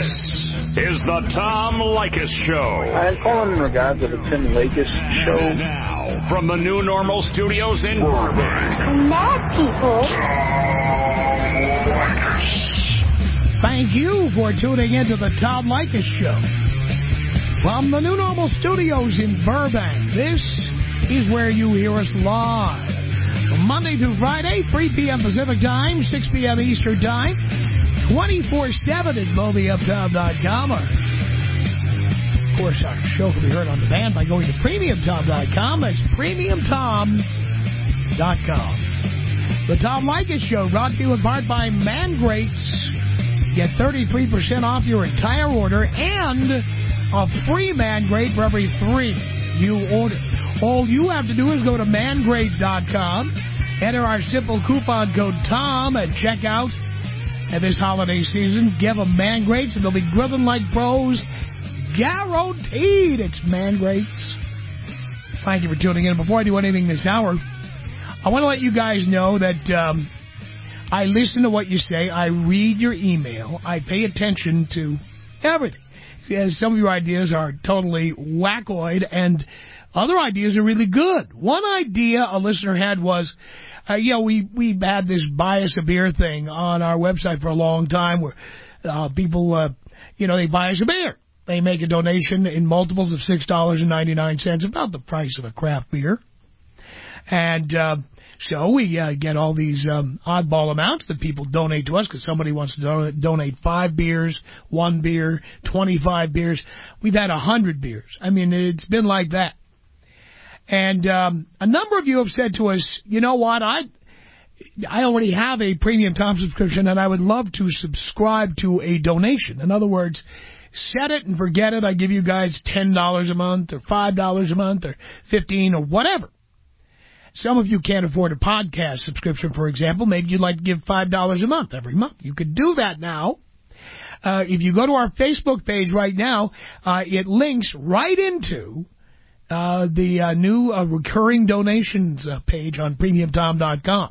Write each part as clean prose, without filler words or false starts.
This is the Tom Leykis Show. I'm calling in regards to the Tim Leykis Show. Now, from the New Normal Studios in Burbank. Mad people. Thank you for tuning into the Tom Leykis Show. From the New Normal Studios in Burbank, this is where you hear us live. From Monday through Friday, 3 p.m. Pacific Time, 6 p.m. Eastern Time, 24/7 at MobyUpTom.com. Of course, our show can be heard on demand by going to PremiumTom.com. That's PremiumTom.com. The Tom Leykis Show, brought to you in part by Mangrates. Get 33% off your entire order and a free Mangrate for every 3 you order. All you have to do is go to Mangrate.com, enter our simple coupon code TOM at checkout. And this holiday season, give them Mangrates and they'll be grilling like pros. Guaranteed it's Mangrates. Thank you for tuning in. Before I do anything this hour, I want to let you guys know that I listen to what you say. I read your email. I pay attention to everything. As some of your ideas are totally wackoid and other ideas are really good. One idea a listener had was, we've had this buy us a beer thing on our website for a long time where people, they buy us a beer. They make a donation in multiples of $6.99, about the price of a craft beer. And so we get all these oddball amounts that people donate to us because somebody wants to donate 5 beers, 1 beer, 25 beers. We've had 100 beers. I mean, it's been like that. And a number of you have said to us, you know what, I already have a Premium Tom subscription and I would love to subscribe to a donation. In other words, set it and forget it. I give you guys $10 a month or $5 a month or $15 or whatever. Some of you can't afford a podcast subscription, for example. Maybe you'd like to give $5 a month every month. You could do that now. If you go to our Facebook page right now, it links right into the new recurring donations page on PremiumTom.com.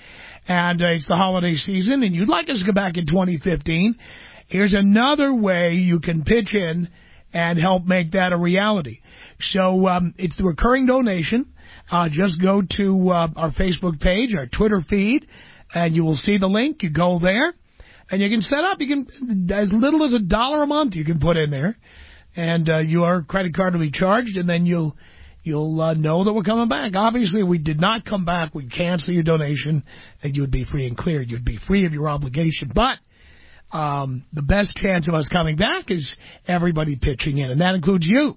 And it's the holiday season, and you'd like us to go back in 2015. Here's another way you can pitch in and help make that a reality. So it's the recurring donation. Just go to our Facebook page, our Twitter feed, and you will see the link. You go there, and you can set up. You can, as little as $1 a month you can put in there, and your credit card will be charged, and then you'll know that we're coming back. Obviously, if we did not come back, we'd cancel your donation, and you would be free and clear. You'd be free of your obligation. But the best chance of us coming back is everybody pitching in, and that includes you.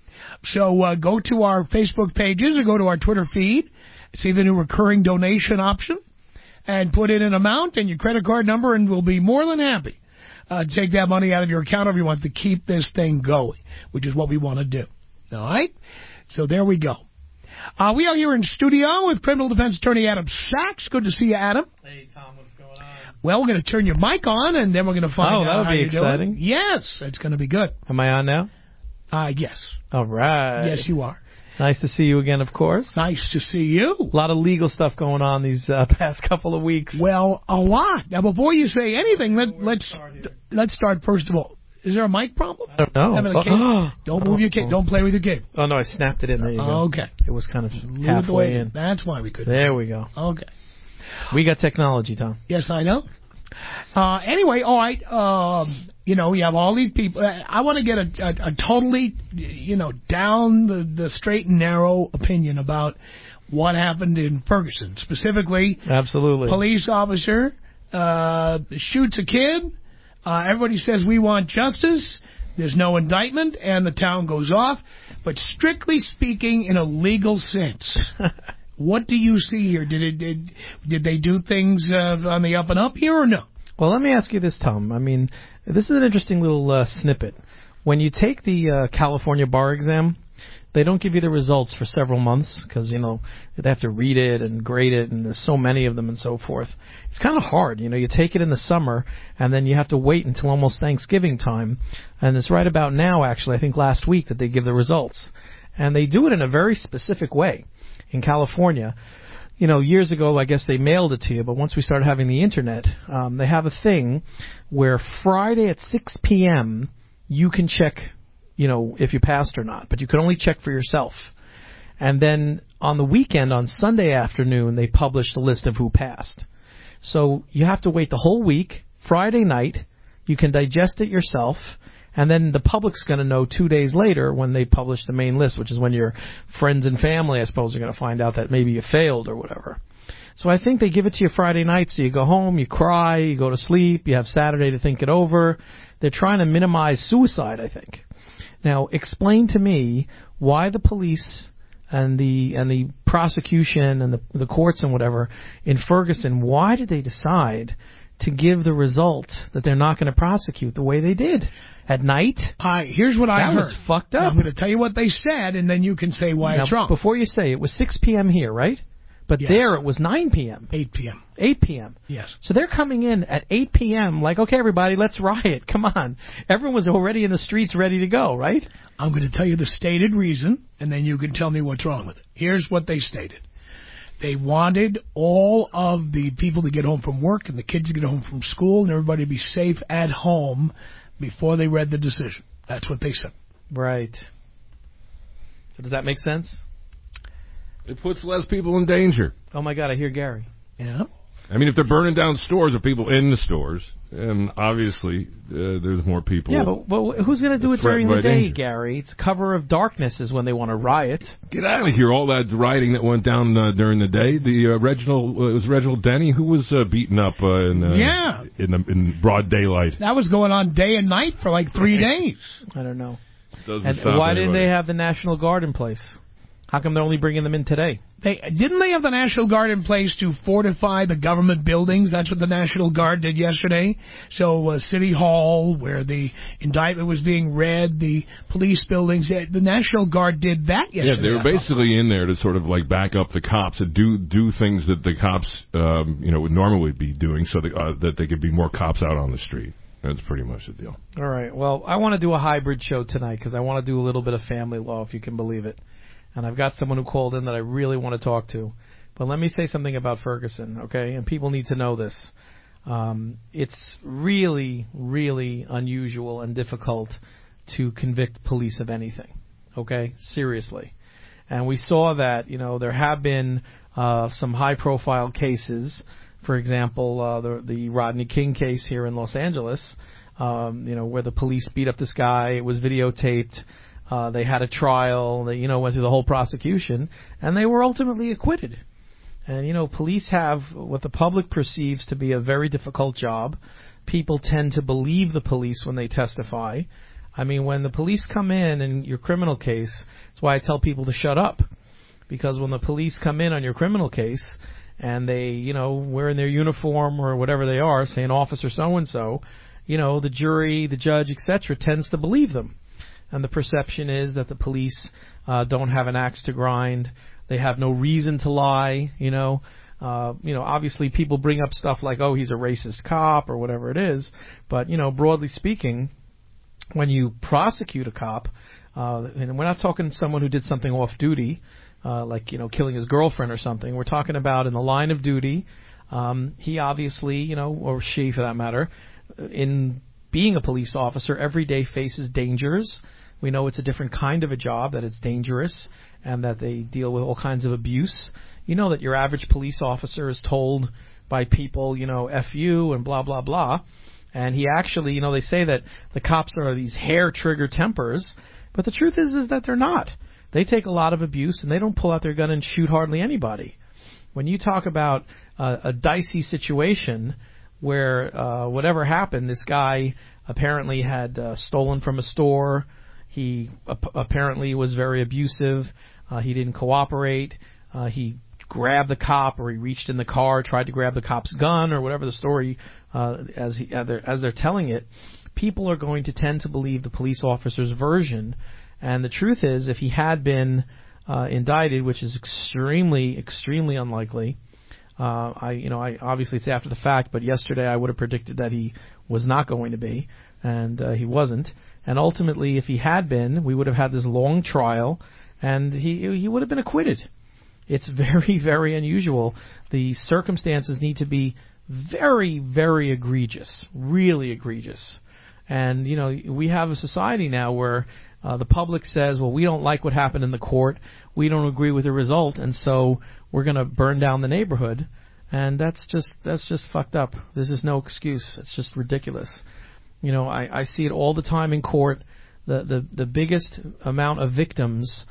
So go to our Facebook pages or go to our Twitter feed, see the new recurring donation option, and put in an amount and your credit card number, and we'll be more than happy to take that money out of your account if you want to keep this thing going, which is what we want to do. All right? So there we go. We are here in studio with criminal defense attorney Adam Sachs. Good to see you, Adam. Hey, Tom, what's going on? Well, we're going to turn your mic on, and then we're going to find out how you're doing. That'll be exciting. Yes, it's going to be good. Am I on now? Yes. All right. Yes, you are. Nice to see you again, of course. Nice to see you. A lot of legal stuff going on these past couple of weeks. Well, a lot. Now, before you say anything, let's start first of all. Is there a mic problem? I don't know. Don't move your cable. Don't play with your cable. Oh, no, I snapped it in. There you go. Okay. It was kind of halfway in. That's why we couldn't. There we go. Okay. We got technology, Tom. Yes, I know. Anyway, all right, you have all these people. I want to get a totally, down the straight and narrow opinion about what happened in Ferguson. Specifically, absolutely, police officer shoots a kid. Everybody says we want justice. There's no indictment, and the town goes off. But strictly speaking, in a legal sense, what do you see here? Did they do things on the up and up here or no? Well, let me ask you this, Tom. I mean, this is an interesting little snippet. When you take the California bar exam, they don't give you the results for several months because, they have to read it and grade it, and there's so many of them and so forth. It's kind of hard. You take it in the summer, and then you have to wait until almost Thanksgiving time. And it's right about now, actually, I think last week, that they give the results. And they do it in a very specific way. In California, years ago, I guess they mailed it to you, but once we started having the internet, they have a thing where Friday at 6 p.m. you can check, if you passed or not, but you can only check for yourself. And then on the weekend, on Sunday afternoon, they published a list of who passed. So you have to wait the whole week. Friday night, you can digest it yourself, and then the public's going to know 2 days later when they publish the main list, which is when your friends and family, I suppose, are going to find out that maybe you failed or whatever. So I think they give it to you Friday night, so you go home, you cry, you go to sleep, you have Saturday to think it over. They're trying to minimize suicide, I think. Now, explain to me why the police and the prosecution and the courts and whatever in Ferguson, why did they decide to give the result that they're not going to prosecute the way they did at night? Here's what I heard. That was fucked up. Now, I'm going to tell you what they said, and then you can say why it's wrong. Before you say, it was 6 p.m. here, right? But yes. There it was 9 p.m. 8 p.m. 8 p.m. Yes. So they're coming in at 8 p.m. like, okay, everybody, let's riot. Come on. Everyone was already in the streets ready to go, right? I'm going to tell you the stated reason, and then you can tell me what's wrong with it. Here's what they stated. They wanted all of the people to get home from work and the kids to get home from school and everybody to be safe at home before they read the decision. That's what they said. Right. So does that make sense? It puts less people in danger. Oh, my God, I hear Gary. Yeah. I mean, if they're burning down stores or people in the stores, and obviously there's more people. Yeah, but who's going to do it during the day, danger. Gary? It's cover of darkness is when they want to riot. Get out of here! All that rioting that went down during the day. The it was Reginald Denny who was beaten up in broad daylight. That was going on day and night for like 3 days. I don't know. Doesn't and why didn't they have the National Guard in place? How come they're only bringing them in today? Didn't they have the National Guard in place to fortify the government buildings? That's what the National Guard did yesterday. So City Hall, where the indictment was being read, the police buildings, the National Guard did that yesterday. Yeah, they were basically in there to sort of like back up the cops and do things that the cops would normally be doing, so that they could be more cops out on the street. That's pretty much the deal. All right. Well, I want to do a hybrid show tonight because I want to do a little bit of family law, if you can believe it. And I've got someone who called in that I really want to talk to. But let me say something about Ferguson, okay? And people need to know this. It's really, really unusual and difficult to convict police of anything, okay? Seriously. And we saw that, there have been some high-profile cases. For example, the Rodney King case here in Los Angeles, where the police beat up this guy. It was videotaped. They had a trial. They, went through the whole prosecution, and they were ultimately acquitted. And, police have what the public perceives to be a very difficult job. People tend to believe the police when they testify. I mean, when the police come in your criminal case, that's why I tell people to shut up. Because when the police come in on your criminal case, and they, wearing their uniform or whatever they are, saying officer so-and-so, the jury, the judge, etc., tends to believe them. And the perception is that the police don't have an axe to grind. They have no reason to lie, Obviously people bring up stuff like, oh, he's a racist cop or whatever it is. But, broadly speaking, when you prosecute a cop, and we're not talking someone who did something off duty, like, killing his girlfriend or something. We're talking about in the line of duty, he obviously, or she for that matter, in being a police officer, every day faces dangers. We know it's a different kind of a job, that it's dangerous, and that they deal with all kinds of abuse. You know that your average police officer is told by people, F you and blah, blah, blah. And he actually, they say that the cops are these hair-trigger tempers, but the truth is that they're not. They take a lot of abuse, and they don't pull out their gun and shoot hardly anybody. When you talk about a dicey situation where whatever happened, this guy apparently had stolen from a store. He apparently was very abusive. He didn't cooperate. He grabbed the cop, or he reached in the car, tried to grab the cop's gun, or whatever the story as they're telling it. People are going to tend to believe the police officer's version. And the truth is, if he had been indicted, which is extremely, extremely unlikely, I obviously it's after the fact, but yesterday I would have predicted that he was not going to be, and he wasn't. And ultimately, if he had been, we would have had this long trial, and he would have been acquitted. It's very, very unusual. The circumstances need to be very, very egregious, really egregious. And, you know, we have a society now where the public says, well, we don't like what happened in the court. We don't agree with the result, and so we're going to burn down the neighborhood. And that's just fucked up. There's just no excuse. It's just ridiculous. You know, I see it all the time in court. The biggest amount of victims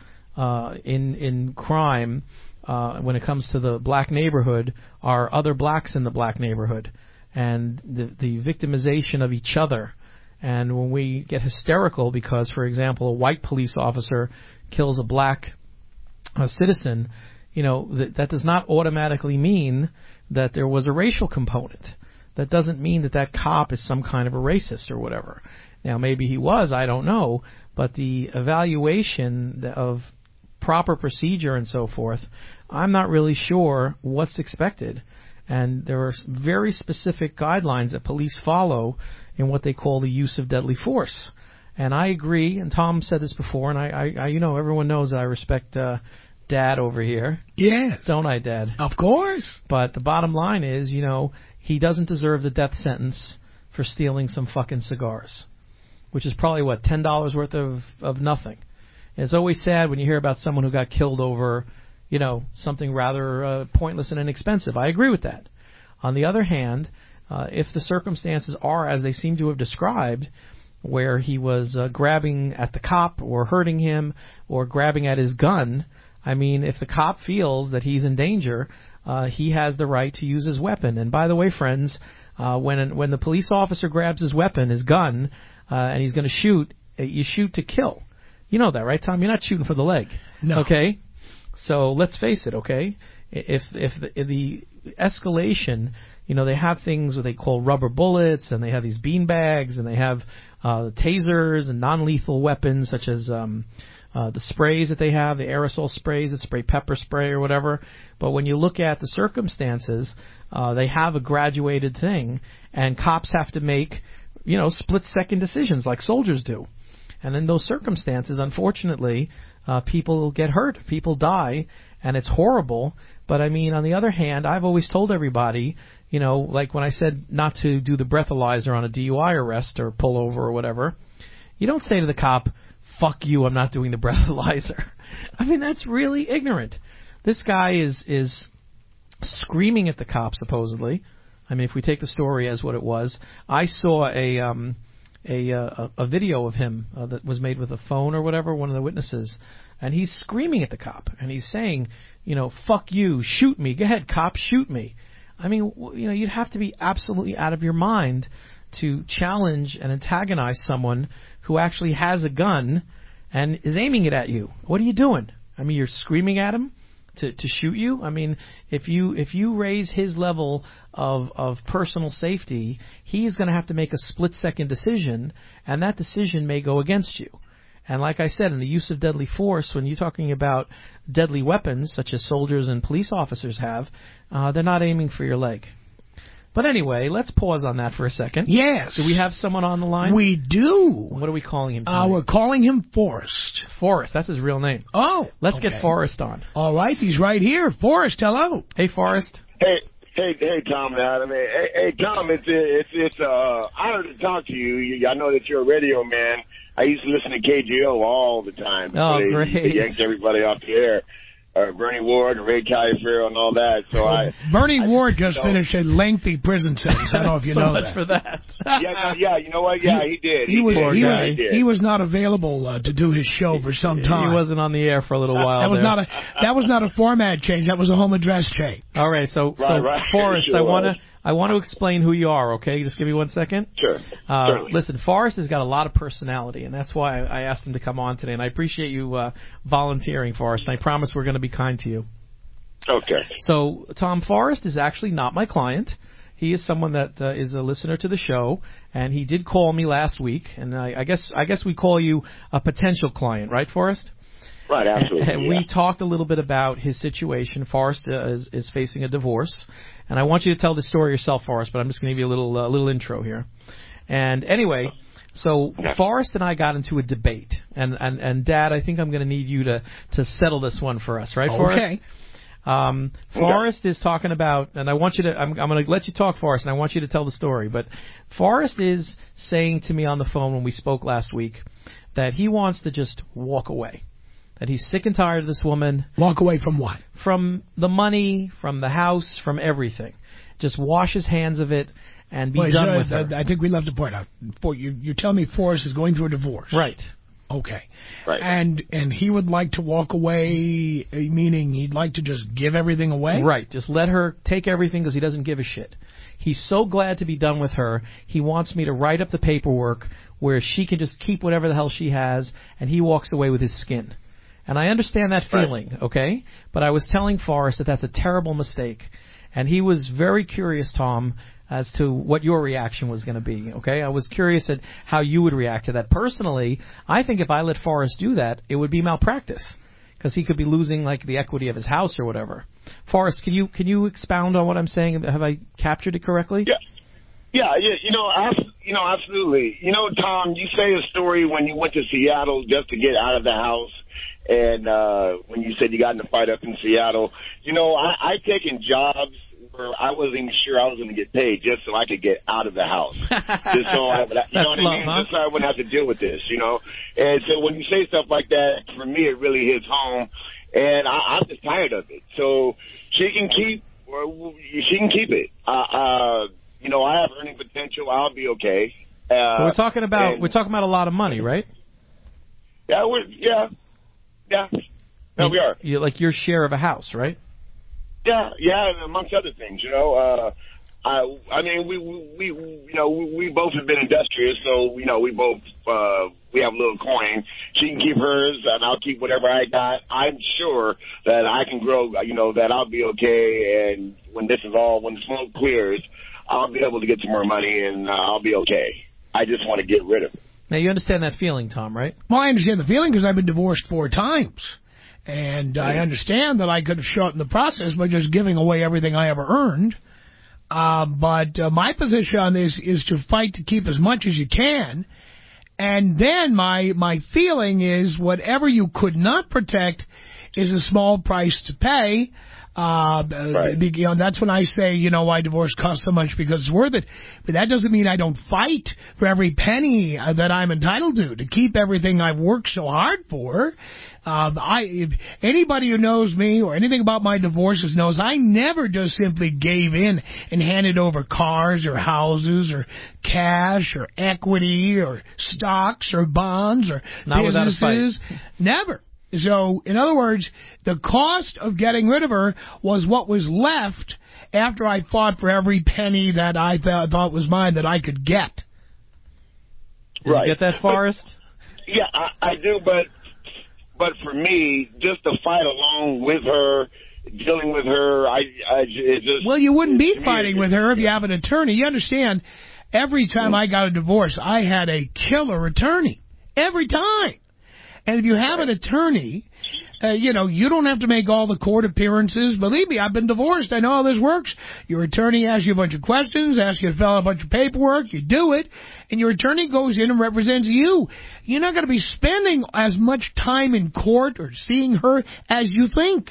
in crime when it comes to the black neighborhood are other blacks in the black neighborhood, and the victimization of each other. And when we get hysterical because, for example, a white police officer kills a black citizen, you know, that does not automatically mean that there was a racial component. That doesn't mean that cop is some kind of a racist or whatever. Now, maybe he was, I don't know, but the evaluation of proper procedure and so forth, I'm not really sure what's expected. And there are very specific guidelines that police follow in what they call the use of deadly force. And I agree, and Tom said this before, and I you know, everyone knows that I respect Dad over here. Yes. Don't I, Dad? Of course. But the bottom line is, you know, he doesn't deserve the death sentence for stealing some fucking cigars, which is probably, what, $10 worth of nothing. And it's always sad when you hear about someone who got killed over, you know, something rather pointless and inexpensive. I agree with that. On the other hand, if the circumstances are as they seem to have described, where he was grabbing at the cop or hurting him or grabbing at his gun, I mean, if the cop feels that he's in danger, he has the right to use his weapon. And by the way, friends, when the police officer grabs his weapon, his gun, and he's going to shoot, you shoot to kill. You know that, right, Tom? You're not shooting for the leg. No. Okay? So let's face it, okay? If the escalation, you know, they have things what they call rubber bullets, and they have these bean bags, and they have tasers and non-lethal weapons such as the sprays that they have, the aerosol sprays that spray pepper spray or whatever. But when you look at the circumstances, they have a graduated thing, and cops have to make, you know, split-second decisions like soldiers do. And in those circumstances, unfortunately, people get hurt, people die, and it's horrible. But I mean, on the other hand, I've always told everybody, you know, like when I said not to do the breathalyzer on a DUI arrest or pull over or whatever, you don't say to the cop, fuck you, I'm not doing the breathalyzer. I mean, that's really ignorant. This guy is screaming at the cop, supposedly. I mean, if we take the story as what it was, I saw a video of him that was made with a phone or whatever, one of the witnesses, and he's screaming at the cop, and he's saying, you know, fuck you, shoot me, go ahead, cop, shoot me. I mean, you know, you'd have to be absolutely out of your mind to challenge and antagonize someone who actually has a gun and is aiming it at you. What are you doing? I mean, you're screaming at him to shoot you? I mean, if you raise his level of personal safety, he's going to have to make a split-second decision, and that decision may go against you. And like I said, in the use of deadly force, when you're talking about deadly weapons, such as soldiers and police officers have, they're not aiming for your leg. But anyway, let's pause on that for a second. Yes. Do we have someone on the line? We do. What are we calling him tonight? We're calling him Forrest. Forrest, that's his real name. Oh. Let's get Forrest on. All right, he's right here. Forrest, hello. Hey, Forrest. Hey, Tom and Adam. Hey, Tom, it's honor to talk to you. I know that you're a radio man. I used to listen to KGO all the time. Oh, great. They yanked everybody off the air. Bernie Ward, Ray Califair, and all that. So Bernie Ward just finished a lengthy prison sentence. I don't know if you know that. So much for that. Yeah, you know what? Yeah, he did. He was not available to do his show for some time. He wasn't on the air for a little while. That was not a format change. That was a home address change. All right, so Forrest, sure I want to explain who you are, okay? Just give me 1 second. Sure. Listen, Forrest has got a lot of personality, and that's why I asked him to come on today. And I appreciate you volunteering, Forrest. And I promise we're going to be kind to you. Okay. So, Tom, Forrest is actually not my client. He is someone that is a listener to the show, and he did call me last week. And I guess we call you a potential client, right, Forrest? Right, absolutely. And we talked a little bit about his situation. Forrest is facing a divorce. And I want you to tell the story yourself, Forrest, but I'm just going to give you a little intro here. And anyway, so Forrest and I got into a debate. And Dad, I think I'm going to need you to settle this one for us, right, Forrest? Okay. Forrest is talking about, and I want you to, I'm going to let you talk, Forrest, and I want you to tell the story. But Forrest is saying to me on the phone when we spoke last week that he wants to just walk away. That he's sick and tired of this woman. Walk away from what? From the money, from the house, from everything. Just wash his hands of it and be done with her. I think we left to point out. You're telling me Forrest is going through a divorce. Right. Okay. Right. And he would like to walk away, meaning he'd like to just give everything away? Right. Just let her take everything because he doesn't give a shit. He's so glad to be done with her. He wants me to write up the paperwork where she can just keep whatever the hell she has, and he walks away with his skin. And I understand that feeling, okay? But I was telling Forrest that that's a terrible mistake. And he was very curious, Tom, as to what your reaction was going to be, okay? I was curious at how you would react to that. Personally, I think if I let Forrest do that, it would be malpractice because he could be losing, like, the equity of his house or whatever. Forrest, can you expound on what I'm saying? Have I captured it correctly? Yeah, absolutely. Tom, you say a story when you went to Seattle just to get out of the house. And when you said you got in a fight up in Seattle, I taken jobs where I wasn't even sure I was going to get paid just so I could get out of the house. Just so I would, you know what I mean? Just so I wouldn't have to deal with this, And so when you say stuff like that, for me, it really hits home. And I'm just tired of it. So she can keep it. I have earning potential. I'll be okay. We're talking about a lot of money, right? Yeah, no, we are. Like your share of a house, right? Yeah, amongst other things, I mean, we both have been industrious, so we both we have a little coin. She can keep hers, and I'll keep whatever I got. I'm sure that I can grow. That I'll be okay. And when the smoke clears, I'll be able to get some more money, and I'll be okay. I just want to get rid of it. Now you understand that feeling, Tom, right? Well, I understand the feeling because I've been divorced 4 times. And I understand that I could have shortened the process by just giving away everything I ever earned. But my position on this is to fight to keep as much as you can. And then my feeling is whatever you could not protect is a small price to pay. Right. That's when I say, why divorce costs so much because it's worth it. But that doesn't mean I don't fight for every penny that I'm entitled to keep everything I've worked so hard for. If anybody who knows me or anything about my divorces knows I never just simply gave in and handed over cars or houses or cash or equity or stocks or bonds or not businesses. Without a fight. Never. So, in other words, the cost of getting rid of her was what was left after I fought for every penny that I thought was mine that I could get. Did you get that, Forrest? Yeah, I do, but for me, just to fight along with her, dealing with her, it just... Well, you wouldn't be fighting with her if you have an attorney. You understand, every time I got a divorce, I had a killer attorney. Every time. And if you have an attorney, you don't have to make all the court appearances. Believe me, I've been divorced. I know how this works. Your attorney asks you a bunch of questions, asks you to fill out a bunch of paperwork. You do it, and your attorney goes in and represents you. You're not going to be spending as much time in court or seeing her as you think.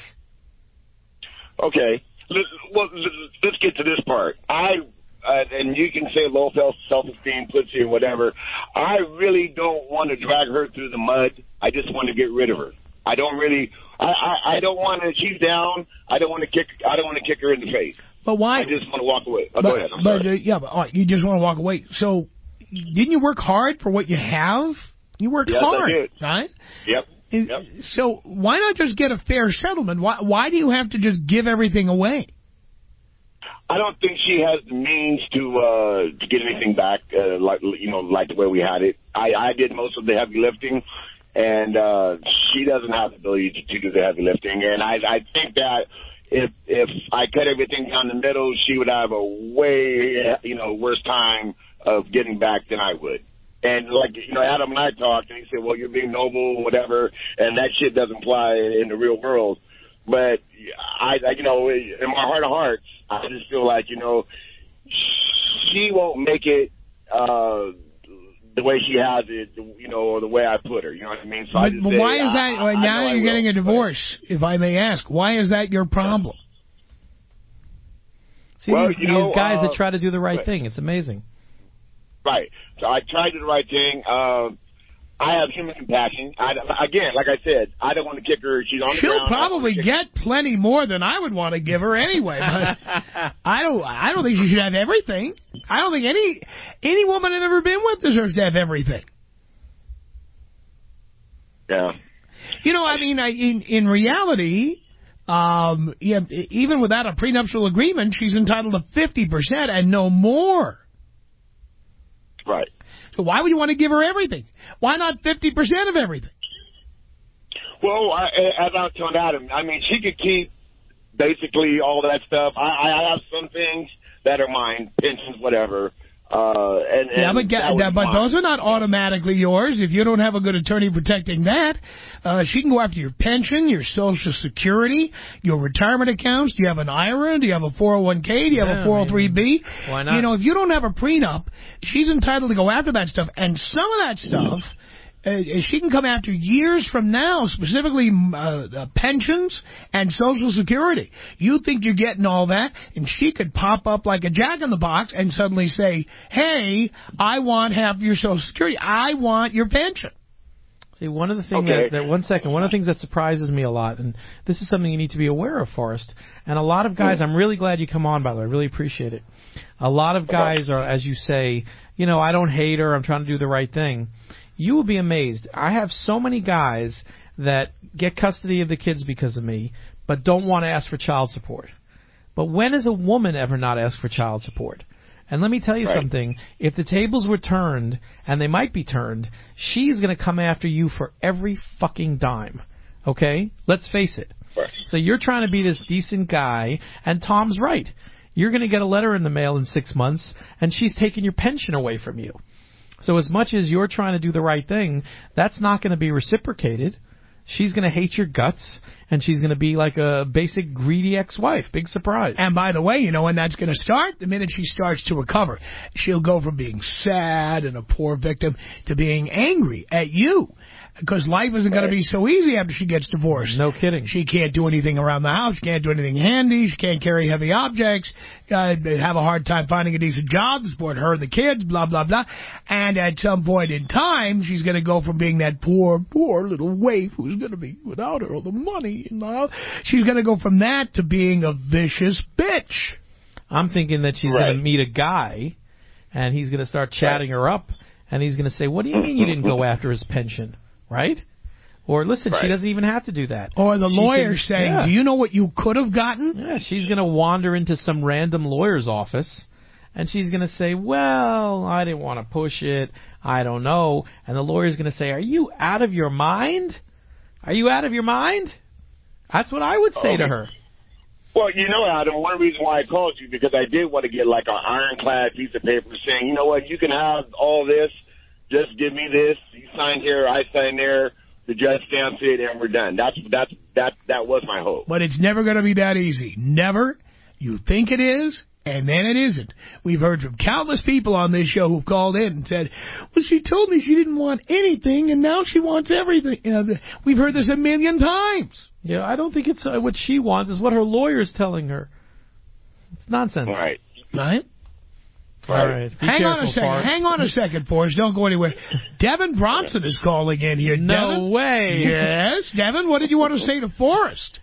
Okay. Let's get to this part. And you can say low self-esteem, pussy, or whatever. I really don't want to drag her through the mud. I just want to get rid of her. I don't really. I don't want to. She's down. I don't want to kick her in the face. But why? I just want to walk away. Go ahead. I'm sorry. All right, you just want to walk away. So, didn't you work hard for what you have? You worked hard, I did. right? Yep. So why not just get a fair settlement? Why do you have to just give everything away? I don't think she has the means to get anything back, like the way we had it. I did most of the heavy lifting, and she doesn't have the ability to do the heavy lifting. And I think that if I cut everything down the middle, she would have a way worse time of getting back than I would. And Adam and I talked, and he said, "Well, you're being noble, whatever," and that shit doesn't apply in the real world. But I in my heart of hearts, I just feel like, she won't make it the way she has it, you know, or the way I put her. You know what I mean? So but why is that? Now you're getting a divorce, if I may ask. Why is that your problem? See, these guys that try to do the right thing. It's amazing. Right. So I try to do the right thing. I have human compassion. Again, like I said, I don't want to kick her. She's on the ground. She'll probably get plenty more than I would want to give her anyway. But I don't think she should have everything. I don't think any woman I've ever been with deserves to have everything. Yeah. You know, I mean, in reality, even without a prenuptial agreement, she's entitled to 50% and no more. Right. So why would you want to give her everything? Why not 50% of everything? Well, as I was telling Adam, I mean, she could keep basically all that stuff. I have some things that are mine, pensions, whatever. But those are not automatically yours if you don't have a good attorney protecting that. She can go after your pension, your Social Security, your retirement accounts. Do you have an IRA? Do you have a 401k? Do you have a 403b? Why not? You know, if you don't have a prenup, she's entitled to go after that stuff. And some of that stuff, she can come after years from now, specifically pensions and Social Security. You think you're getting all that, and she could pop up like a jack-in-the-box and suddenly say, hey, I want half your Social Security. I want your pension. See, one of the things one of the things that surprises me a lot, and this is something you need to be aware of, Forrest, and a lot of guys, I'm really glad you come on, by the way, I really appreciate it. A lot of guys are, as you say, you know, I don't hate her, I'm trying to do the right thing. You will be amazed. I have so many guys that get custody of the kids because of me, but don't want to ask for child support. But when has a woman ever not asked for child support? And let me tell you something. If the tables were turned, and they might be turned, she's going to come after you for every fucking dime. Okay? Let's face it. Right. So you're trying to be this decent guy, and Tom's right. You're going to get a letter in the mail in 6 months, and she's taking your pension away from you. So as much as you're trying to do the right thing, that's not going to be reciprocated. She's going to hate your guts, and she's going to be like a basic greedy ex-wife. Big surprise. And by the way, you know when that's going to start? The minute she starts to recover. She'll go from being sad and a poor victim to being angry at you. Because life isn't going to be so easy after she gets divorced. No kidding. She can't do anything around the house. She can't do anything handy. She can't carry heavy objects. Have a hard time finding a decent job to support her and the kids, blah, blah, blah. And at some point in time, she's going to go from being that poor little waif who's going to be without her all the money. You know? She's going to go from that to being a vicious bitch. I'm thinking that she's going to meet a guy, and he's going to start chatting her up, and he's going to say, what do you mean you didn't go after his pension? Right? Or listen, she doesn't even have to do that. Or the lawyer saying, do you know what you could have gotten? Yeah, she's going to wander into some random lawyer's office, and she's going to say, well, I didn't want to push it. I don't know. And the lawyer's going to say, are you out of your mind? Are you out of your mind? That's what I would say to her. Well, you know, Adam, one reason why I called you, because I did want to get like an ironclad piece of paper saying, you know what, you can have all this. Just give me this. You sign here, I sign there. The judge stamps it, and we're done. That was my hope. But it's never going to be that easy. Never. You think it is, and then it isn't. We've heard from countless people on this show who've called in and said, well, she told me she didn't want anything, and now she wants everything. We've heard this a million times. Yeah, I don't think it's what she wants. It's what her lawyer's telling her. It's nonsense. Right. Right? All right. Hang on a second, Forrest. Don't go anywhere. Devin Bronson is calling in here. No Devin? way. Yes. Devin, what did you want to say to Forrest?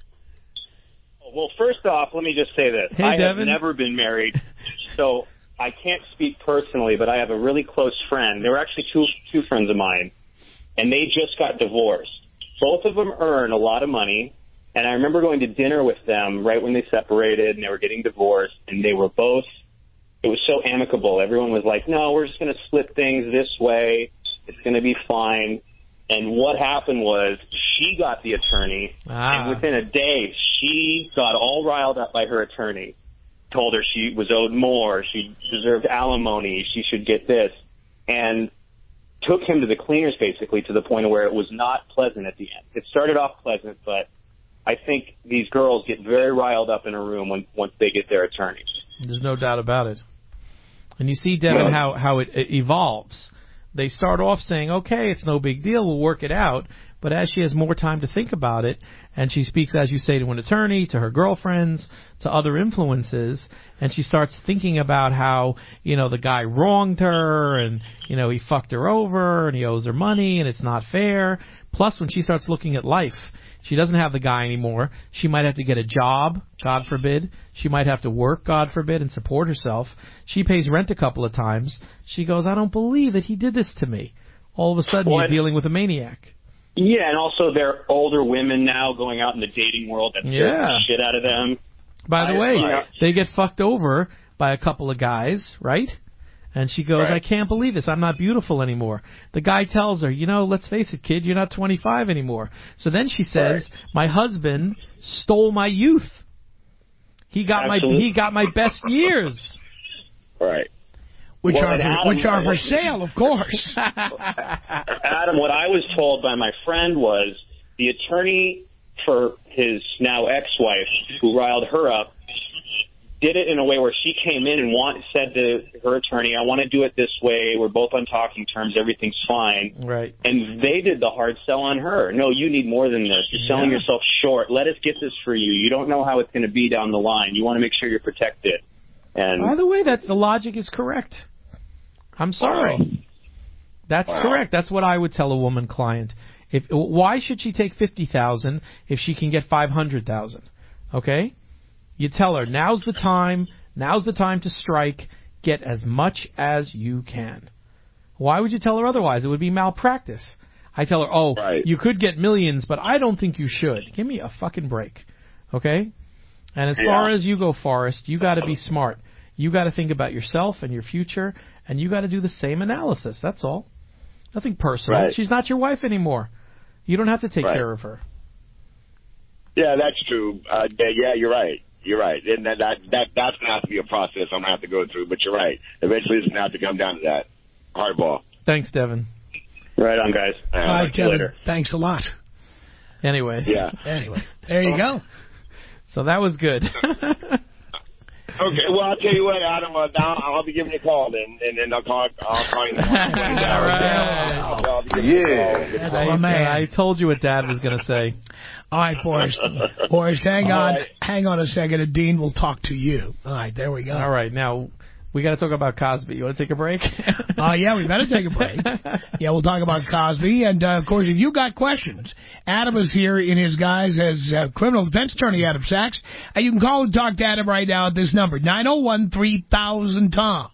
Well, first off, let me just say this. Hey, I Devin. have never been married, so I can't speak personally, but I have a really close friend. They were actually two friends of mine, and they just got divorced. Both of them earn a lot of money, and I remember going to dinner with them right when they separated, and they were getting divorced, and they were both, it was so amicable. Everyone was like, no, we're just going to split things this way. It's going to be fine. And what happened was she got the attorney, and within a day, she got all riled up by her attorney, told her she was owed more, she deserved alimony, she should get this, and took him to the cleaners, basically, to the point where it was not pleasant at the end. It started off pleasant, but I think these girls get very riled up in a room once they get their attorneys. There's no doubt about it. And you see, Devin, how it evolves. They start off saying, okay, it's no big deal, we'll work it out. But as she has more time to think about it, and she speaks, as you say, to an attorney, to her girlfriends, to other influences, and she starts thinking about how, the guy wronged her, and, he fucked her over, and he owes her money, and it's not fair. Plus, when she starts looking at life, she doesn't have the guy anymore. She might have to get a job, God forbid. She might have to work, God forbid, and support herself. She pays rent a couple of times. She goes, I don't believe that he did this to me. All of a sudden, you're dealing with a maniac. Yeah, and also they're older women now going out in the dating world that scares the shit out of them. By the way, they get fucked over by a couple of guys, right? And she goes, I can't believe this. I'm not beautiful anymore. The guy tells her, let's face it, kid, you're not 25 anymore. So then she says, my husband stole my youth. He got my best years. Right. Which are for sale, of course. Adam, what I was told by my friend was the attorney for his now ex-wife, who riled her up, did it in a way where she came in and said to her attorney, I want to do it this way. We're both on talking terms. Everything's fine. Right. And they did the hard sell on her. No, you need more than this. You're selling yourself short. Let us get this for you. You don't know how it's going to be down the line. You want to make sure you're protected. And by the way, the logic is correct. I'm sorry. That's correct. That's what I would tell a woman client. Why should she take $50,000 if she can get $500,000? Okay? You tell her, now's the time to strike, get as much as you can. Why would you tell her otherwise? It would be malpractice. I tell her, you could get millions, but I don't think you should. Give me a fucking break. Okay? And as far as you go, Forrest, you got to be smart. You got to think about yourself and your future, and you got to do the same analysis. That's all. Nothing personal. Right. She's not your wife anymore. You don't have to take care of her. Yeah, that's true. Yeah, you're right. You're right. And that's going to have to be a process I'm going to have to go through, but you're right. Eventually it's going to have to come down to that. Hardball. Thanks, Devin. Right on, guys. All right, Devin. Later. Thanks a lot. Anyways. Yeah. Anyway, there you go. So that was good. Okay, well, I'll tell you what, Adam, I'll be giving you a call then, and then I'll call you. That's my man. I told you what Dad was going to say. All right, Forrest. Forrest, hang on a second, and Dean will talk to you. All right, there we go. All right, now we got to talk about Cosby. You want to take a break? Yeah, we better take a break. Yeah, we'll talk about Cosby, and of course, if you got questions, Adam is here in his guise as criminal defense attorney, Adam Sachs. You can call and talk to Adam right now at this number, 901-3000-TOM.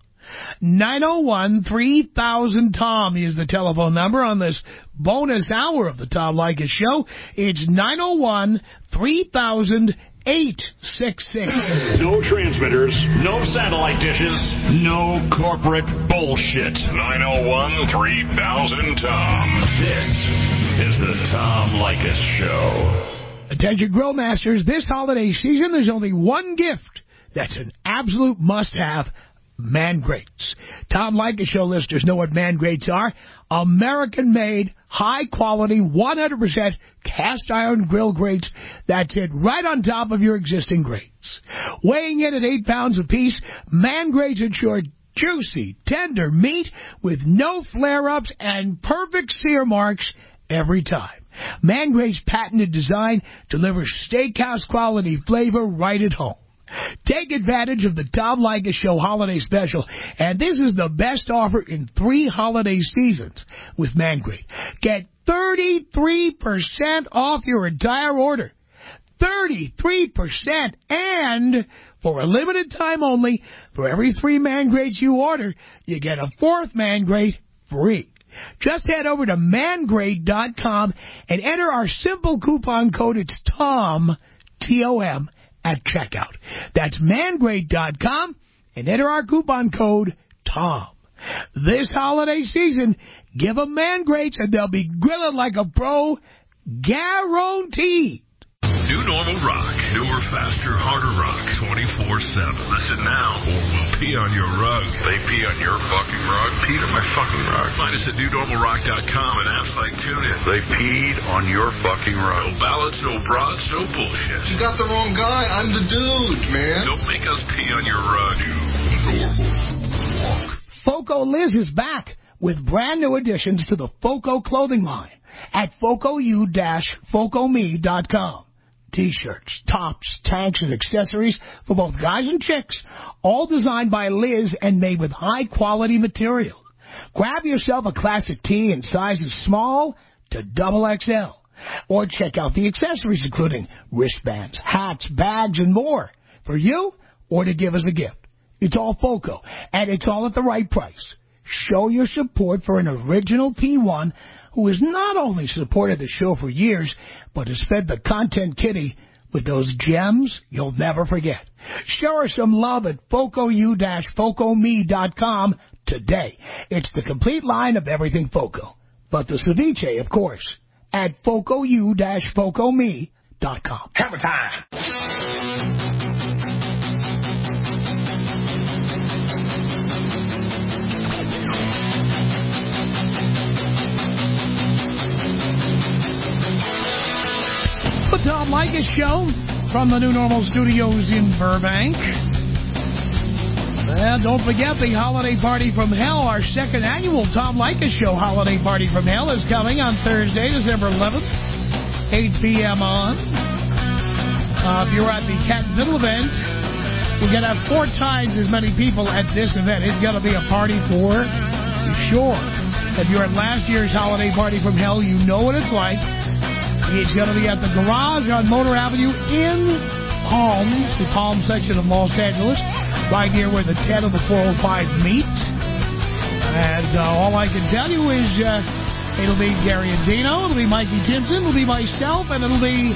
901-3000-TOM is the telephone number on this bonus hour of the Tom Leykis Show. It's 901-3000-866. No transmitters, no satellite dishes, no corporate bullshit. 901-3000-TOM. This is the Tom Leykis Show. Attention Grill Masters, this holiday season there's only one gift that's an absolute must-have: Man Grates. Tom Leykis Show listeners know what Man Grates are. American-made, high-quality, 100% cast-iron grill grates that sit right on top of your existing grates. Weighing in at 8 pounds apiece, Man Grates ensure juicy, tender meat with no flare-ups and perfect sear marks every time. Man Grates' patented design delivers steakhouse-quality flavor right at home. Take advantage of the Tom Leykis Show holiday special, and this is the best offer in 3 holiday seasons with Man Grate. Get 33% off your entire order. 33%, and for a limited time only, for every 3 Man Grates you order, you get a 4th Man Grate free. Just head over to mangrate.com and enter our simple coupon code. It's TOM, T-O-M, at checkout. That's mangrate.com and enter our coupon code TOM. This holiday season, give them Man Grates and they'll be grilling like a pro, guaranteed. New Normal Rock. Newer, faster, harder rock. 24/7. Listen now or we'll pee on your rug. They pee on your fucking rug? Peed on my fucking rug. Find us at newnormalrock.com and apps like TuneIn. They peed on your fucking rug. No ballads, no broads, no bullshit. You got the wrong guy. I'm the dude, man. Don't make us pee on your rug. New Normal Rock. Foco Liz is back with brand new additions to the FOCO clothing line at FOCOU-FOCOME.com. T-shirts, tops, tanks, and accessories for both guys and chicks, all designed by Liz and made with high-quality material. Grab yourself a classic tee in sizes small to XXL. Or check out the accessories, including wristbands, hats, bags, and more, for you or to give as a gift. It's all FOCO, and it's all at the right price. Show your support for an original P1 who has not only supported the show for years, but has fed the content kitty with those gems you'll never forget. Show her some love at FOCOU-FOCOME.com today. It's the complete line of everything FOCO, but the ceviche, of course, at FOCOU-FOCOME.com. Hammer time. The Tom Leykis Show from the New Normal Studios in Burbank. And don't forget the Holiday Party from Hell. Our second annual Tom Leykis Show Holiday Party from Hell is coming on Thursday, December 11th, 8 p.m. on. If you're at the Catonsville event, we're going to have 4 times as many people at this event. It's going to be a party for sure. If you're at last year's Holiday Party from Hell, you know what it's like. It's going to be at the Garage on Motor Avenue in Palm, the Palm section of Los Angeles, right near where the 10 and the 405 meet. And all I can tell you is it'll be Gary and Dino, it'll be Mikey Timpson, it'll be myself, and it'll be,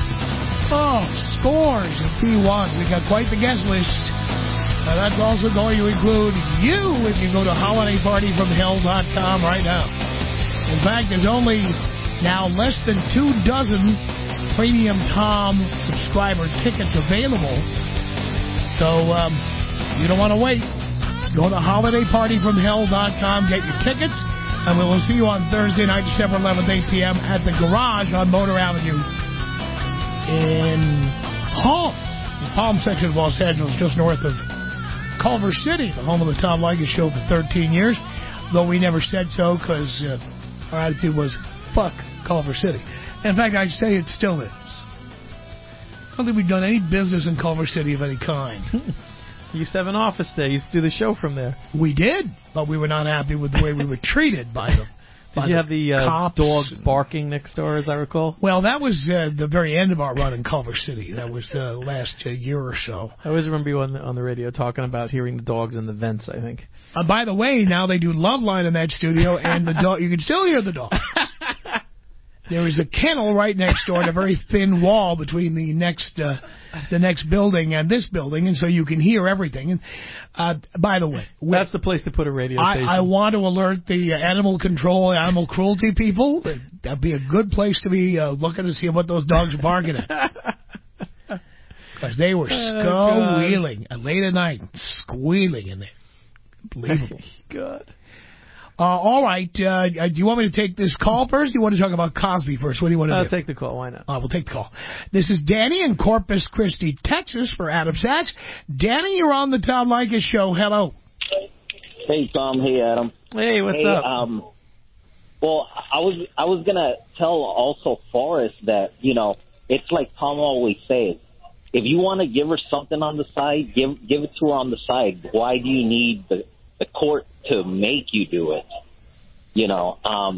scores of P1. We've got quite the guest list. That's also going to include you if you go to holidaypartyfromhell.com right now. In fact, there's only now less than 2 dozen Premium Tom subscriber tickets available. So you don't want to wait. Go to holidaypartyfromhell.com, get your tickets, and we will see you on Thursday night, December 11th, 8 p.m. at the Garage on Motor Avenue in Palm, the Palm section of Los Angeles, just north of Culver City, the home of the Tom Leykis Show for 13 years, though we never said so because our attitude was, fuck Culver City. In fact, I'd say it still is. I don't think we've done any business in Culver City of any kind. You used to have an office there. You used to do the show from there. We did, but we were not happy with the way we were treated by them. Did you have the dogs barking next door, as I recall? Well, that was the very end of our run in Culver City. That was the last year or so. I always remember you on the radio talking about hearing the dogs in the vents, I think. By the way, now they do Loveline in that studio, and the dog, you can still hear the dog. There is a kennel right next door and a very thin wall between the next building and this building, and so you can hear everything. And by the way, that's the place to put a radio station. I want to alert the animal control, animal cruelty people. That'd be a good place to be looking to see what those dogs are barking at. Because they were squealing late at night, squealing in there. Unbelievable. God. All right. Do you want me to take this call first? Or do you want to talk about Cosby first? What do you want to do? I'll take the call. Why not? We'll take the call. This is Danny in Corpus Christi, Texas, for Adam Sachs. Danny, you're on the Tom Leykis Show. Hello. Hey, Tom. Hey, Adam. Hey, what's up? Well, I was gonna tell also Forrest that it's like Tom always says. If you want to give her something on the side, give it to her on the side. Why do you need the court to make you do it? Well,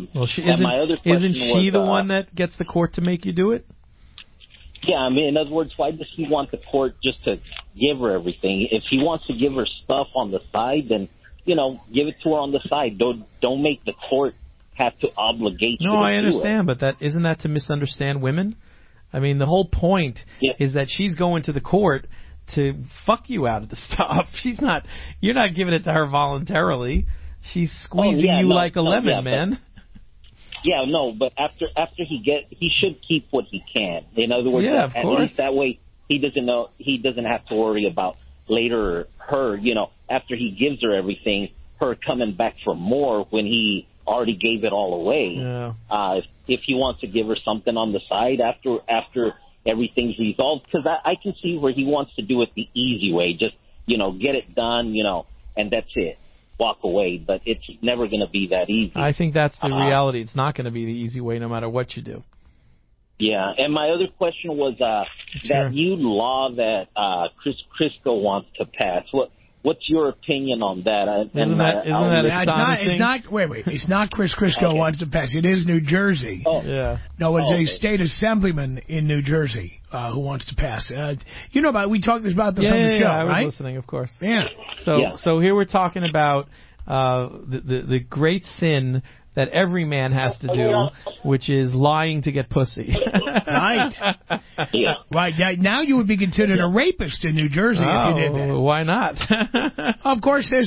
isn't she the one that gets the court to make you do it? Yeah, I mean, in other words, why does he want the court just to give her everything? If he wants to give her stuff on the side, then give it to her on the side. Don't make the court have to obligate you. No, I understand, but isn't that to misunderstand women? I mean, the whole point is that she's going to the court to fuck you out of the stuff. You're not giving it to her voluntarily. She's squeezing like a lemon, man. Yeah, no, but after he should keep what he can. In other words, of at course. least that way he doesn't have to worry about later her, after he gives her everything, her coming back for more when he already gave it all away. Yeah. If he wants to give her something on the side after everything's resolved, because I can see where he wants to do it the easy way, just get it done, and that's it. walk away, but it's never going to be that easy. I think that's the reality. It's not going to be the easy way no matter what you do. Yeah, and my other question was that new law that Chris Crisco wants to pass. What's your opinion on that? Isn't that astonishing? It's not. Wait. It's not Chris Crisco wants to pass. It is New Jersey. Oh, yeah. No, it's a state assemblyman in New Jersey who wants to pass. You know about? We talked about this on the show, I was right? listening, of course. Yeah. So here we're talking about the great sin that every man has to do, which is lying to get pussy. Right. Yeah. Right. Now you would be considered a rapist in New Jersey if you did that. Why not? Of course, there's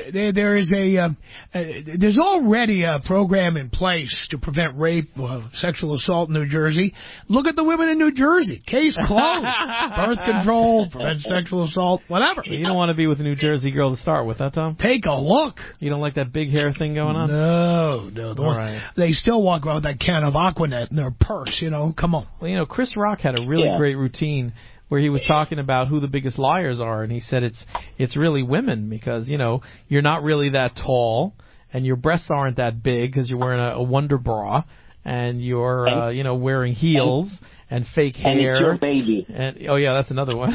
already a program in place to prevent rape, sexual assault in New Jersey. Look at the women in New Jersey. Case closed. Birth control, prevent sexual assault, whatever. You don't want to be with a New Jersey girl to start with, huh, Tom? Take a look. You don't like that big hair thing going on? No. All right. They still walk around with that can of Aquanet in their purse, Come on. Well, Chris Rock had a really great routine where he was talking about who the biggest liars are, and he said it's really women because, you're not really that tall, and your breasts aren't that big because you're wearing a Wonder Bra, and you're, wearing heels and fake hair. And it's your baby. And, oh, yeah, that's another one.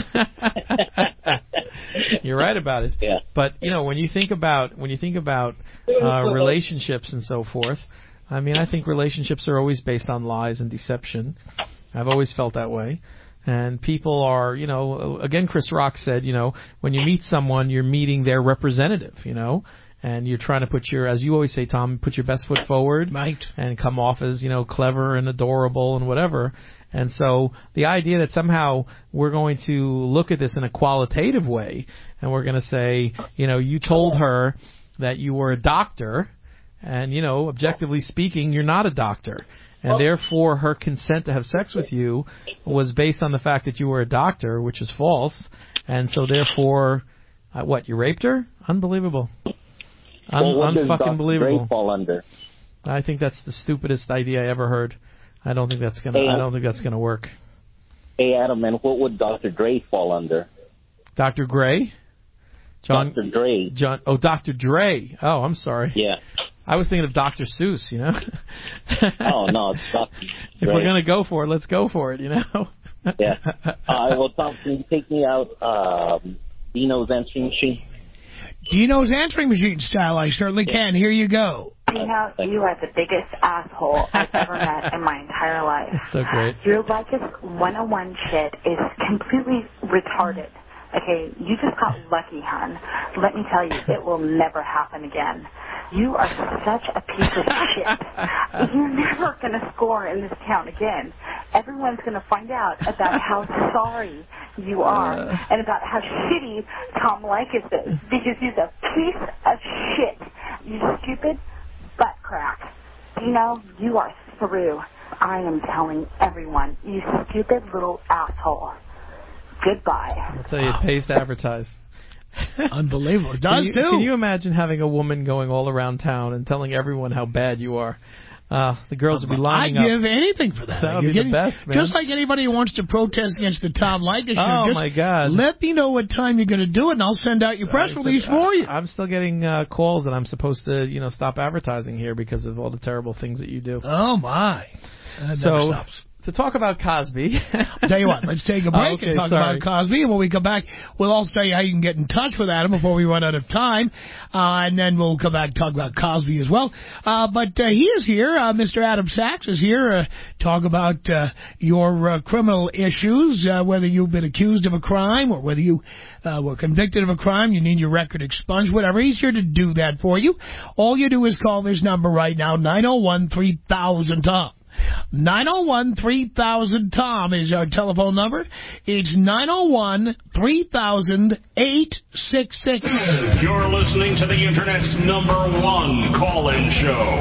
You're right about it. Yeah. But, when you think about relationships and so forth, I mean, I think relationships are always based on lies and deception. I've always felt that way. And people are, again, Chris Rock said, when you meet someone, you're meeting their representative, and you're trying to put as you always say, Tom, put your best foot forward, right, and come off as, clever and adorable and whatever. And so the idea that somehow we're going to look at this in a qualitative way, and we're going to say, you told her that you were a doctor, and, objectively speaking, you're not a doctor. And therefore, her consent to have sex with you was based on the fact that you were a doctor, which is false. And so therefore, you raped her? Unbelievable. What does Dr. Unbelievable. Dre fall under? I think that's the stupidest idea I ever heard. I don't think that's gonna work. Hey, Adam, and what would Dr. Dre fall under? Dr. Gray? Dr. Dre. Dr. Dre. Oh, I'm sorry. Yeah. I was thinking of Dr. Seuss, Oh, no, it's Dr. Dre. If we're going to go for it, let's go for it, Yeah. Well, Tom, can you take me out Dino's answering machine? Dino's answering machine style, I certainly can. Here you go. Dino, you are the biggest asshole I've ever met in my entire life. That's so great. Your Lycus 101 shit is completely retarded. Okay, you just got lucky, hon. Let me tell you, it will never happen again. You are such a piece of shit. You're never going to score in this town again. Everyone's going to find out about how sorry you are and about how shitty Tom Leykis is because he's a piece of shit. You stupid butt crack. Dino, you are through. I am telling everyone, you stupid little asshole. Goodbye. I'll tell you, it pays to advertise. Unbelievable. It does, too. Can you imagine having a woman going all around town and telling everyone how bad you are? The girls would be lining up. I'd give anything for that. That would be the best, man. Just like anybody who wants to protest against the Tom Leykis show. Oh, just my God. Let me know what time you're going to do it, and I'll send out your press release for you. I'm still getting calls that I'm supposed to, stop advertising here because of all the terrible things that you do. Oh, my. That never stops. To talk about Cosby. I'll tell you what, let's take a break and talk about Cosby. And when we come back, we'll also tell you how you can get in touch with Adam before we run out of time. And then we'll come back and talk about Cosby as well. But he is here. Mr. Adam Sachs is here. Talk about your criminal issues, whether you've been accused of a crime or whether you were convicted of a crime, you need your record expunged, whatever. He's here to do that for you. All you do is call this number right now, 901-3000-TOM. 901-3000-TOM is our telephone number. It's 901-3000-866. You're listening to the Internet's #1 call-in show.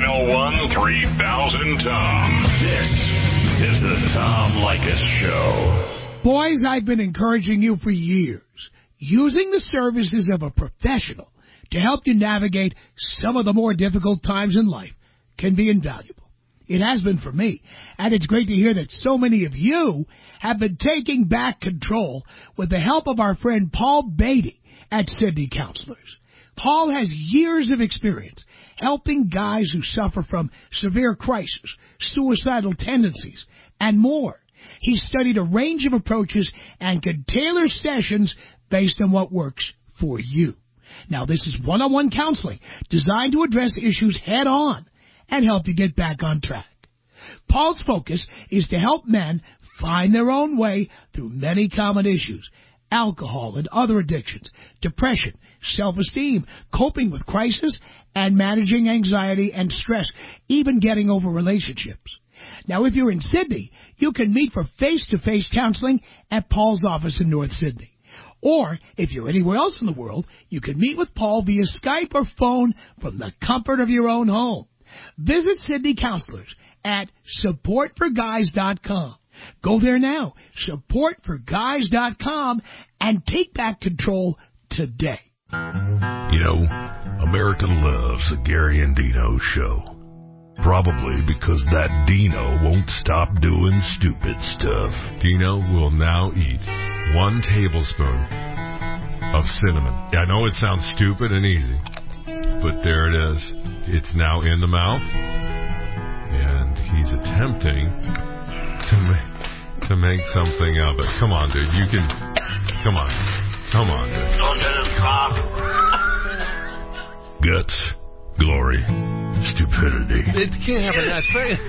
901-3000-TOM. This is the Tom Leykis Show. Boys, I've been encouraging you for years. Using the services of a professional to help you navigate some of the more difficult times in life can be invaluable. It has been for me, and it's great to hear that so many of you have been taking back control with the help of our friend Paul Beatty at Sydney Counselors. Paul has years of experience helping guys who suffer from severe crisis, suicidal tendencies, and more. He studied a range of approaches and could tailor sessions based on what works for you. Now, this is one-on-one counseling designed to address issues head-on and help you get back on track. Paul's focus is to help men find their own way through many common issues: alcohol and other addictions, depression, self-esteem, coping with crisis, and managing anxiety and stress, even getting over relationships. Now, if you're in Sydney, you can meet for face-to-face counseling at Paul's office in North Sydney. Or, if you're anywhere else in the world, you can meet with Paul via Skype or phone from the comfort of your own home. Visit Sydney Counselors at supportforguys.com. Go there now, supportforguys.com, and take back control today. You know, America loves the Gary and Dino show. Probably because that Dino won't stop doing stupid stuff. Dino will now eat 1 tablespoon of cinnamon. I know it sounds stupid and easy, but there it is. It's now in the mouth, and he's attempting to make something of it. Come on, dude. You can... Come on, dude. Guts, glory, stupidity. It can't happen that fast.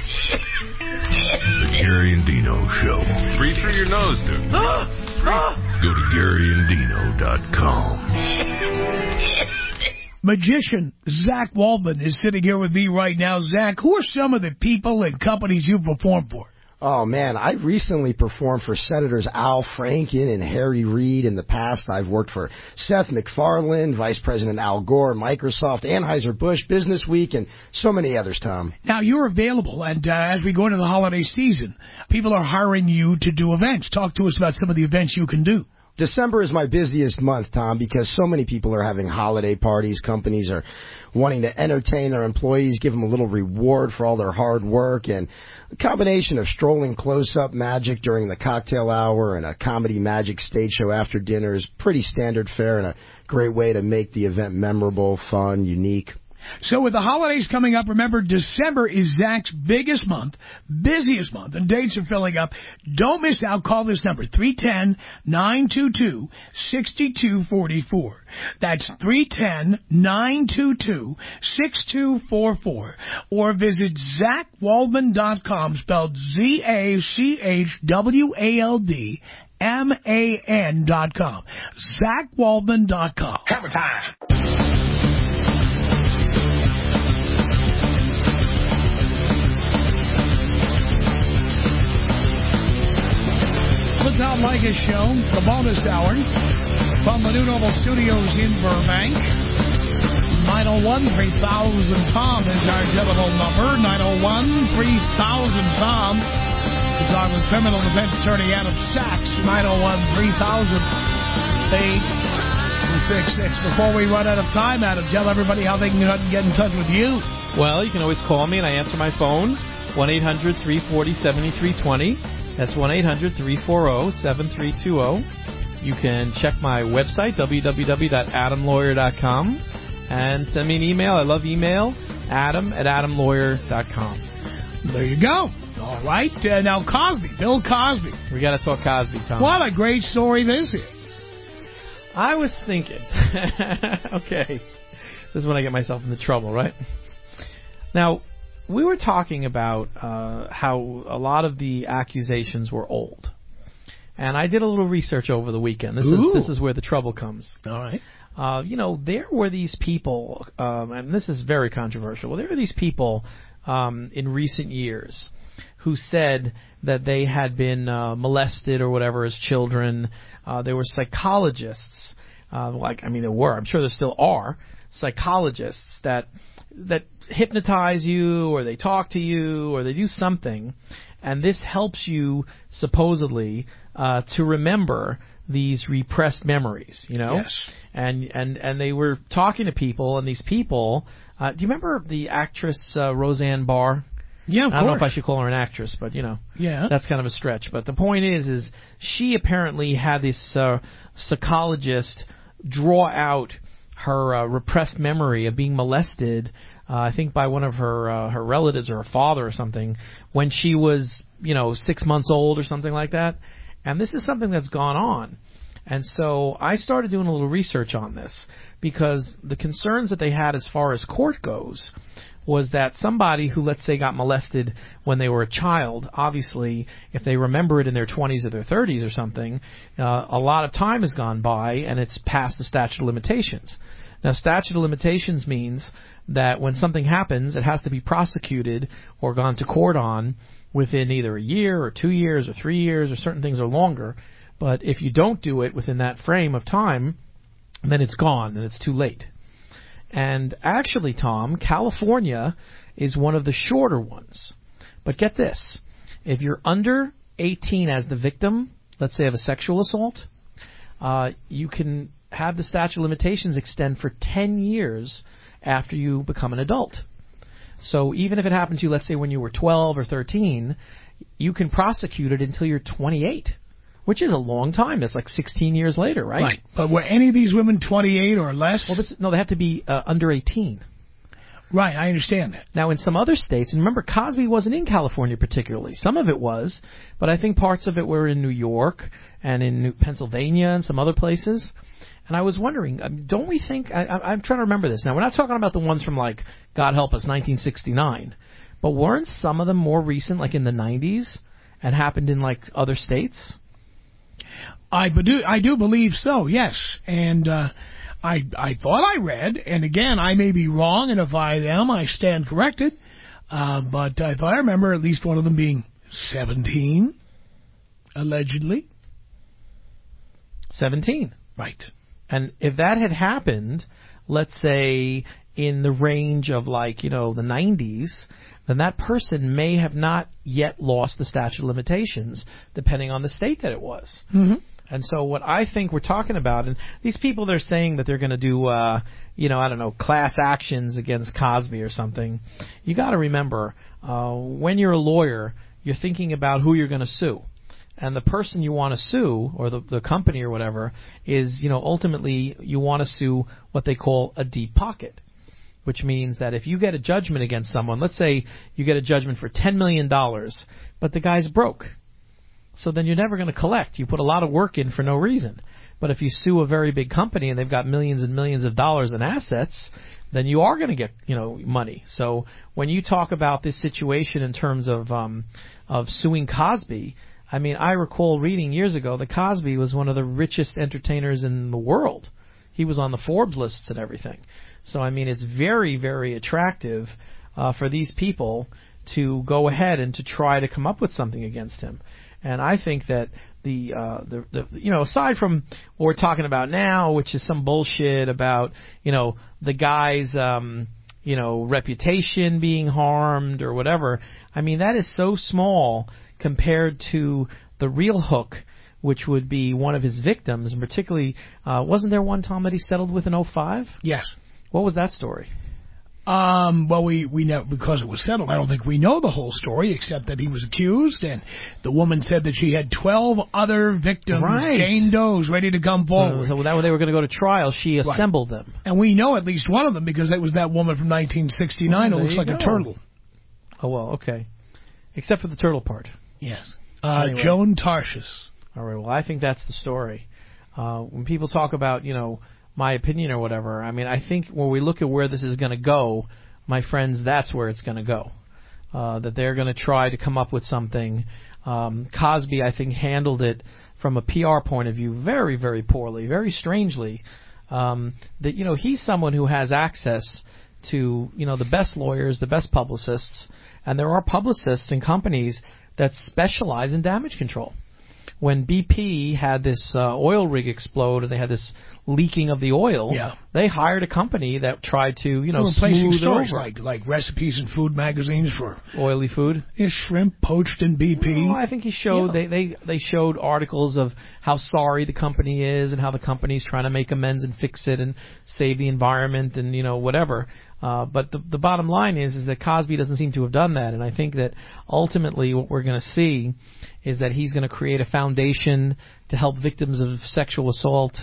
The Gary and Dino Show. Breathe through your nose, dude. Go to GaryandDino.com. Magician Zach Waldman is sitting here with me right now. Zach, who are some of the people and companies you've performed for? Oh, man, I recently performed for Senators Al Franken and Harry Reid. In the past, I've worked for Seth MacFarlane, Vice President Al Gore, Microsoft, Anheuser-Busch, Business Week, and so many others, Tom. Now, you're available, and as we go into the holiday season, people are hiring you to do events. Talk to us about some of the events you can do. December is my busiest month, Tom, because so many people are having holiday parties. Companies are wanting to entertain their employees, give them a little reward for all their hard work, and a combination of strolling close-up magic during the cocktail hour and a comedy magic stage show after dinner is pretty standard fare and a great way to make the event memorable, fun, unique. So with the holidays coming up, remember, December is Zach's biggest month, busiest month, and dates are filling up. Don't miss out. Call this number, 310-922-6244. That's 310-922-6244. Or visit ZachWaldman.com, spelled ZachWaldman.com. ZachWaldman.com. Hammer time. The Tom Leykis Show, the bonus hour, from the New Noble Studios in Burbank. 901-3000-TOM is our telephone number. 901-3000-TOM. It's on with criminal defense attorney Adam Sachs. 901-3000-866. Before we run out of time, Adam, tell everybody how they can get in touch with you. Well, you can always call me, and I answer my phone, 1-800-340-7320. That's 1-800-340-7320. You can check my website, www.adamlawyer.com, and send me an email. I love email, adam@adamlawyer.com. There you go. All right. Now, Cosby, Bill Cosby. We got to talk Cosby, Tom. What a great story this is. I was thinking, okay, this is when I get myself into trouble, right? Now, we were talking about how a lot of the accusations were old. And I did a little research over the weekend. This is where the trouble comes. All right. There were these people, and this is very controversial. Well, there were these people in recent years who said that they had been molested or whatever as children. There were psychologists, I'm sure there still are, psychologists that hypnotize you, or they talk to you, or they do something, and this helps you supposedly to remember these repressed memories, Yes. And they were talking to people, and these people, do you remember the actress Roseanne Barr? Yeah, of course. I don't know if I should call her an actress, but yeah, that's kind of a stretch. But the point is she apparently had this psychologist draw out her repressed memory of being molested, I think by one of her relatives or her father or something, when she was 6 months old or something like that. And this is something that's gone on. And so I started doing a little research on this because the concerns that they had as far as court goes was that somebody who, let's say, got molested when they were a child, obviously, if they remember it in their 20s or their 30s or something, a lot of time has gone by and it's past the statute of limitations. Now, statute of limitations means that when something happens, it has to be prosecuted or gone to court on within either a year or 2 years or 3 years, or certain things are longer. But if you don't do it within that frame of time, then it's gone and it's too late. And actually, Tom, California is one of the shorter ones. But get this. If you're under 18 as the victim, let's say of a sexual assault, you can have the statute of limitations extend for 10 years after you become an adult. So even if it happened to you, let's say when you were 12 or 13, you can prosecute it until you're 28. Which is a long time. That's like 16 years later, right? Right. But were any of these women 28 or less? Well, no, they have to be under 18. Right, I understand that. Now, in some other states, and remember, Cosby wasn't in California particularly. Some of it was, but I think parts of it were in New York and in Pennsylvania and some other places. And I was wondering, don't we think, I'm trying to remember this. Now, we're not talking about the ones from, like, God help us, 1969. But weren't some of them more recent, like in the 90s, and happened in, like, other states? I do believe so, yes. And I thought I read, and again, I may be wrong, and if I am, I stand corrected. But I thought I remember at least one of them being 17, allegedly. 17. Right. And if that had happened, let's say in the range of the 90s, then that person may have not yet lost the statute of limitations, depending on the state that it was. Mm-hmm. And so what I think we're talking about, and these people, they're saying that they're going to do, class actions against Cosby or something. You got to remember, when you're a lawyer, you're thinking about who you're going to sue. And the person you want to sue, or the company or whatever, is, ultimately you want to sue what they call a deep pocket. Which means that if you get a judgment against someone, let's say you get a judgment for $10 million, but the guy's broke. So then you're never going to collect. You put a lot of work in for no reason. But if you sue a very big company and they've got millions and millions of dollars in assets, then you are going to get, money. So when you talk about this situation in terms of suing Cosby, I mean, I recall reading years ago that Cosby was one of the richest entertainers in the world. He was on the Forbes lists and everything. So, I mean, it's very, very attractive for these people to go ahead and to try to come up with something against him. And I think that the aside from what we're talking about now, which is some bullshit about, the guy's, reputation being harmed or whatever, I mean, that is so small compared to the real hook, which would be one of his victims, and particularly, wasn't there one, Tom, that he settled with in 2005? Yes. What was that story? Well, we know, because it was settled, I don't think we know the whole story, except that he was accused, and the woman said that she had 12 other victims, right. Jane Does, ready to come forward. So that when they were going to go to trial, she assembled them. And we know at least one of them, because it was that woman from 1969 who looks like a turtle. Oh, well, okay. Except for the turtle part. Yes. Anyway. Joan Tarshis. All right, well, I think that's the story. When people talk about, my opinion or whatever, I mean, I think when we look at where this is going to go, my friends, that's where it's going to go. That they're going to try to come up with something. Cosby, I think, handled it from a PR point of view very, very poorly, very strangely. That, he's someone who has access to, the best lawyers, the best publicists, and there are publicists and companies that specialize in damage control. When BP had this oil rig explode and they had this leaking of the oil, they hired a company that tried to, replacing smooth stories over. like recipes in food magazines for oily food. Is shrimp poached in BP? No, I think he showed they showed articles of how sorry the company is and how the company's trying to make amends and fix it and save the environment and whatever. But the bottom line is that Cosby doesn't seem to have done that, and I think that ultimately what we're going to see is that he's going to create a foundation to help victims of sexual assault,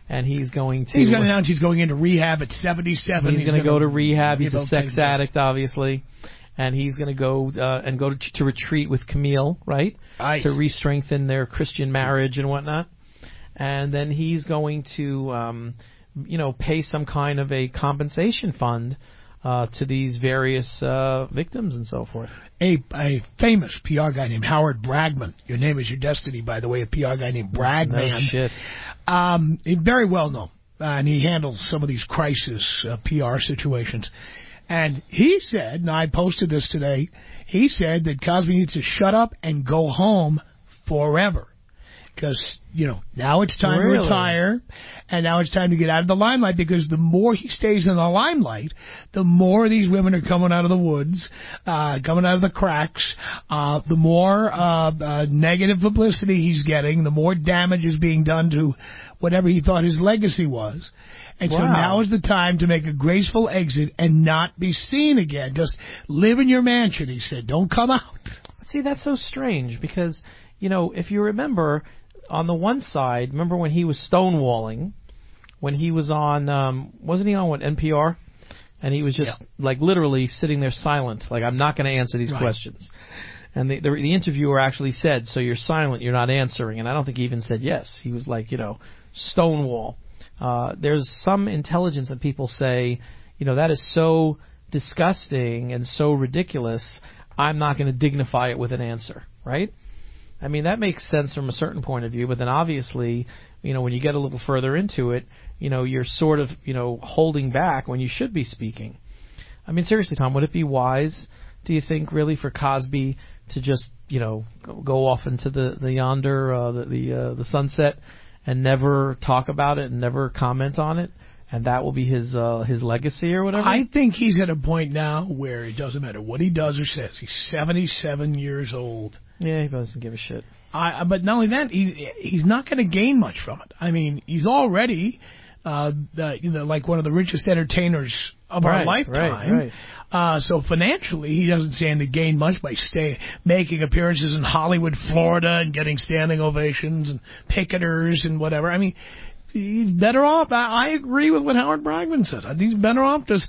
and he's going to announce he's going into rehab at 77. He's going to go to rehab. He's a sex addict, obviously. And he's going to go to retreat with Camille, right? To re-strengthen their Christian marriage and whatnot. And then he's going to, pay some kind of a compensation fund to these various victims and so forth. A famous PR guy named Howard Bragman. Your name is your destiny, by the way. A PR guy named Bragman. No shit. He's very well known, and he handles some of these crisis PR situations. And he said, and I posted this today, he said that Cosby needs to shut up and go home forever. Because, now it's time to retire, and now it's time to get out of the limelight, because the more he stays in the limelight, the more these women are coming out of the woods, coming out of the cracks, the more negative publicity he's getting, the more damage is being done to whatever he thought his legacy was. And so now is the time to make a graceful exit and not be seen again. Just live in your mansion, he said. Don't come out. See, that's so strange, because, if you remember, on the one side, remember when he was stonewalling, when he was on, wasn't he on NPR? And he was just literally sitting there silent, like, I'm not going to answer these questions. And the interviewer actually said, so you're silent, you're not answering. And I don't think he even said yes. He was like, stonewall. There's some intelligence that people say, that is so disgusting and so ridiculous, I'm not going to dignify it with an answer, right? I mean, that makes sense from a certain point of view, but then obviously, when you get a little further into it, you're sort of, holding back when you should be speaking. I mean, seriously, Tom, would it be wise, do you think, really, for Cosby to just, go off into the yonder, the sunset, and never talk about it and never comment on it? And that will be his legacy or whatever? I think he's at a point now where it doesn't matter what he does or says. He's 77 years old. Yeah, he doesn't give a shit. But not only that, he's not going to gain much from it. I mean, he's already like one of the richest entertainers of our lifetime. Right. So financially, he doesn't stand to gain much by making appearances in Hollywood, Florida, and getting standing ovations and picketers and whatever. I mean, he's better off. I agree with what Howard Bragman said. He's better off just,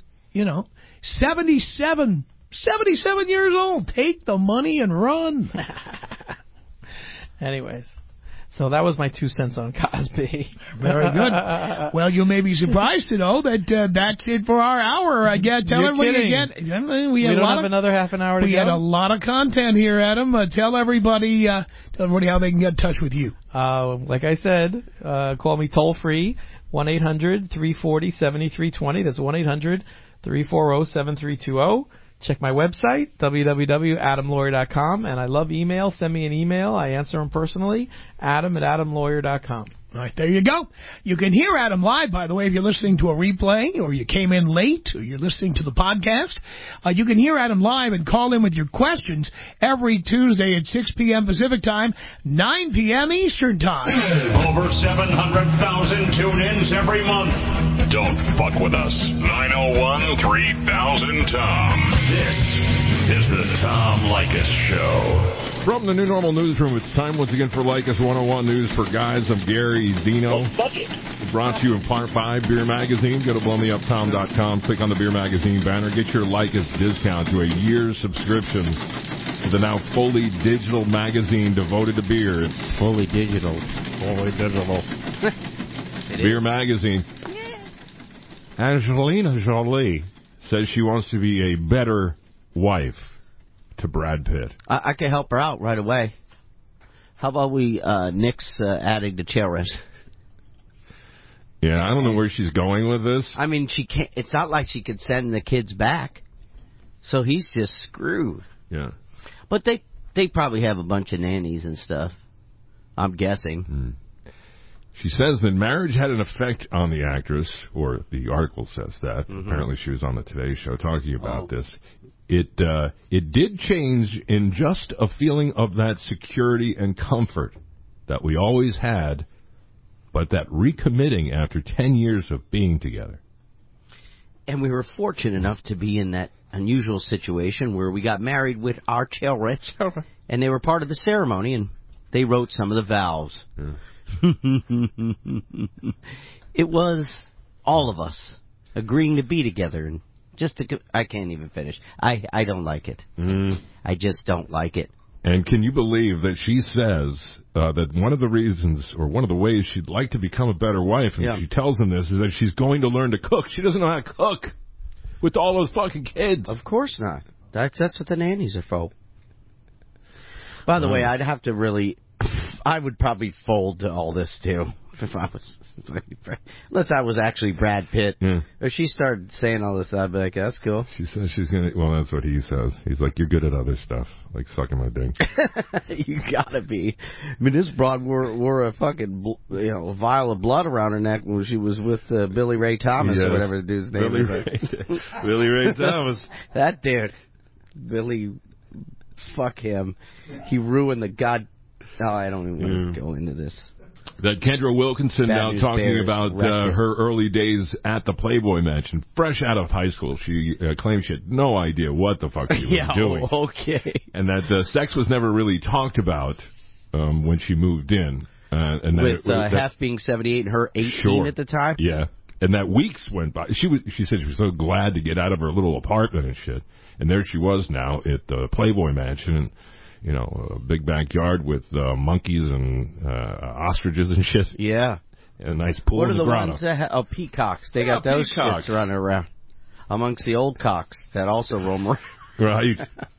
77 years old. Take the money and run. Anyways, so that was my 2 cents on Cosby. Very good. Well, you may be surprised to know that that's it for our hour. Tell everybody again. We don't have another half an hour to go. We had a lot of content here, Adam. Tell everybody how they can get in touch with you. Like I said, call me toll free, 1-800-340-7320. That's 1-800-340-7320. Check my website, www.adamlawyer.com, and I love email. Send me an email. I answer them personally, adam@adamlawyer.com. All right, there you go. You can hear Adam live, by the way, if you're listening to a replay or you came in late or you're listening to the podcast. You can hear Adam live and call in with your questions every Tuesday at 6 p.m. Pacific Time, 9 p.m. Eastern Time. Over 700,000 tune-ins every month. Don't fuck with us. 901-3000-TOM. This is the Tom Leykis Show. From the New Normal Newsroom, it's time once again for Leykis 101 News for Guys. I'm Gary Dino. Brought to you in part by Beer Magazine. Go to blowmeuptom.com. Click on the Beer Magazine banner. Get your Leykis discount to a year's subscription to the now fully digital magazine devoted to beer. It's fully digital. Beer Magazine. Angelina Jolie says she wants to be a better wife to Brad Pitt. I can help her out right away. How about we nix adding the children? Yeah, I don't know where she's going with this. I mean, she can't. It's not like she could send the kids back, so he's just screwed. Yeah, but they probably have a bunch of nannies and stuff. I'm guessing. She says that marriage had an effect on the actress, or the article says that. Mm-hmm. Apparently she was on the Today Show talking about this. It did change in just a feeling of that security and comfort that we always had, but that recommitting after 10 years of being together. And we were fortunate enough to be in that unusual situation where we got married with our children, and they were part of the ceremony, and they wrote some of the vows. Yeah. It was all of us agreeing to be together and just to. I can't even finish. I don't like it. I just don't like it. And can you believe that she says that one of the reasons or one of the ways she'd like to become a better wife, and she tells him this, is that she's going to learn to cook. She doesn't know how to cook with all those fucking kids. Of course not. That's what the nannies are for. By the way, I'd have to really... I would probably fold to all this, too. If I was, unless I was actually Brad Pitt. Yeah. If she started saying all this, I'd be like, that's cool. She says she's going to... Well, that's what he says. He's like, you're good at other stuff, like sucking my dick. You gotta be. I mean, this broad wore a fucking, vial of blood around her neck when she was with Billy Ray Thomas or whatever the dude's name is. Billy Ray Thomas. That dude. Billy, fuck him. He ruined the god... Oh, I don't even want to go into this. That Kendra Wilkinson now talking about her early days at the Playboy Mansion, fresh out of high school. She claims she had no idea what the fuck she was doing. Okay. And that sex was never really talked about when she moved in. And with Hef being 78 and her 18 at the time? Yeah. And that weeks went by. She said she was so glad to get out of her little apartment and shit. And there she was now at the Playboy Mansion, and a big backyard with monkeys and ostriches and shit. Yeah. And a nice pool What in are the the grotto. ones that peacocks? They got those shits running around amongst the old cocks that also roam around. Right.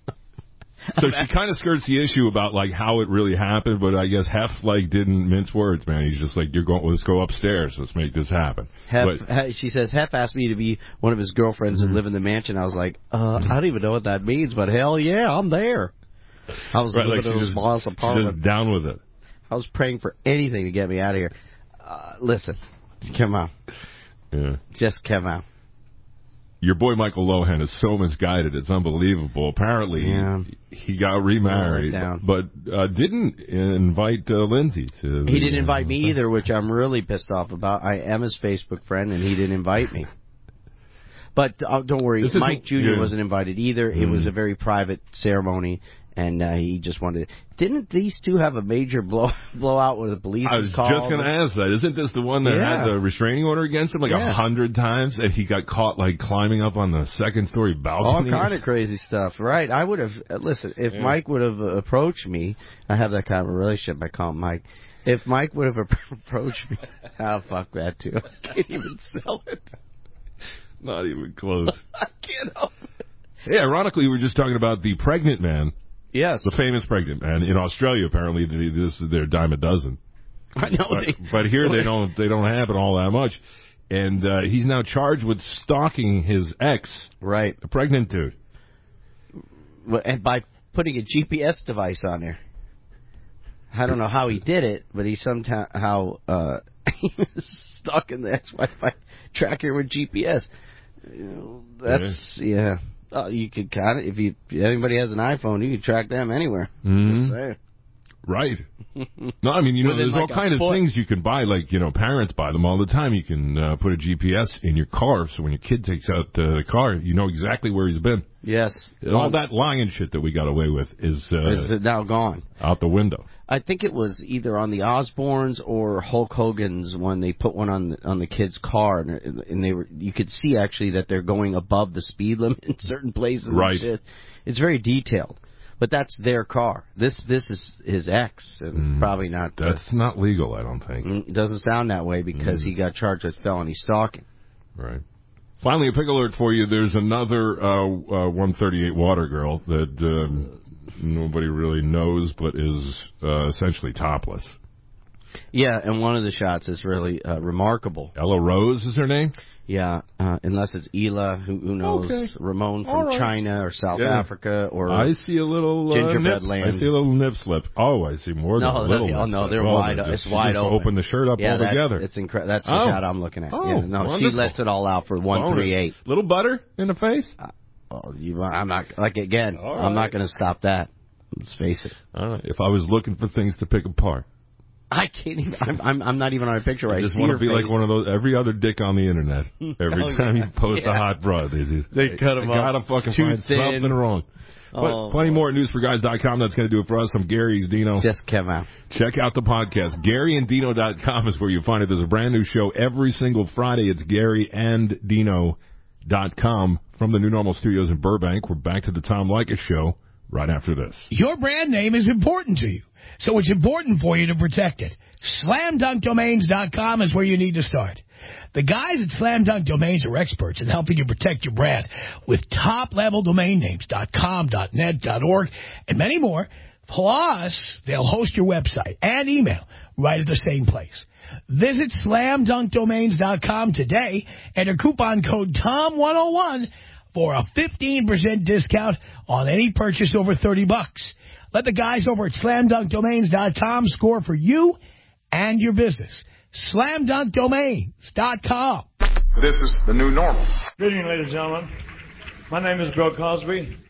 So she kind of skirts the issue about like how it really happened, but I guess Hef didn't mince words, man. He's just like, let's go upstairs, let's make this happen. She says Hef asked me to be one of his girlfriends and live in the mansion. I was like, I don't even know what that means, but hell yeah, I'm there. I was living in a small apartment. Just down with it. I was praying for anything to get me out of here. Listen, come on. Yeah. Just come on. Your boy Michael Lohan is so misguided, it's unbelievable. Apparently, he got remarried, but didn't invite Lindsay to... He didn't invite me either, which I'm really pissed off about. I am his Facebook friend, and he didn't invite me. But don't worry, Mike Jr. wasn't invited either. It was a very private ceremony, and he just wanted... Didn't these two have a major blowout with the police? I was just going to ask that. Isn't this the one that had the restraining order against him 100 times, and he got caught climbing up on the second-story balcony? All kind of crazy stuff, right? I would have... Listen, if Mike would have approached me, I have that kind of a relationship, I call him Mike. If Mike would have approached me... Oh, fuck that, too. I can't even sell it. Not even close. I can't help it. Yeah, ironically, we were just talking about the pregnant man. Yes. The famous pregnant man. In Australia, apparently, they're a dime a dozen. I know. But here they don't happen all that much. And he's now charged with stalking his ex. Right. A pregnant dude. And by putting a GPS device on there. I don't know how he did it, but he somehow he was stalking the ex-wife tracker with GPS. That's you could kind of, if anybody has an iPhone, you can track them anywhere. Mm-hmm. Right. No, I mean, there's all kind of things you can buy, parents buy them all the time. You can put a GPS in your car, so when your kid takes out the car, you know exactly where he's been. Yes. All that lying shit that we got away with is now gone. Out the window. I think it was either on the Osbournes or Hulk Hogan's when they put one on the kid's car, and you could see actually that they're going above the speed limit in certain places. Right. And shit. It's very detailed. But that's their car. This is his ex, and probably not. That's not legal, I don't think. It doesn't sound that way because he got charged with felony stalking. Right. Finally, a pick alert for you. There's another 138 Water girl that nobody really knows, but is essentially topless. Yeah, and one of the shots is really remarkable. Ella Rose is her name? Yeah, unless it's Ela, who knows? Okay. Ramon from China or South Africa or I see a little Gingerbread Land. I see a little nip slip. Oh, I see more than a little nip slip. No, they're wide. It's wide open. Open the shirt up altogether. It's incredible. That's the shot I'm looking at. Oh, yeah, no, she lets it all out for 138. Little butter in the face? I'm not again. Right. I'm not going to stop that. Let's face it. All right. If I was looking for things to pick apart. I can't even. I'm not even on a picture. I just want to be like one of those every other dick on the internet. Every time you post a hot broad, they cut him off. Gotta fucking find something wrong. Plenty more at newsforguys.com. That's going to do it for us. I'm Gary. He's Dino. Just came out. Check out the podcast. GaryandDino.com is where you find it. There's a brand new show every single Friday. It's GaryandDino.com from the New Normal Studios in Burbank. We're back to the Tom Leykis Show right after this. Your brand name is important to you, so it's important for you to protect it. SlamDunkDomains.com is where you need to start. The guys at Slam Dunk Domains are experts in helping you protect your brand with top-level domain names, .com, .net, .org, and many more. Plus, they'll host your website and email right at the same place. Visit SlamDunkDomains.com today and enter coupon code TOM101 for a 15% discount on any purchase over $30. Let the guys over at SlamDunkDomains.com score for you and your business. SlamDunkDomains.com. This is the new normal. Good evening, ladies and gentlemen. My name is Bill Cosby.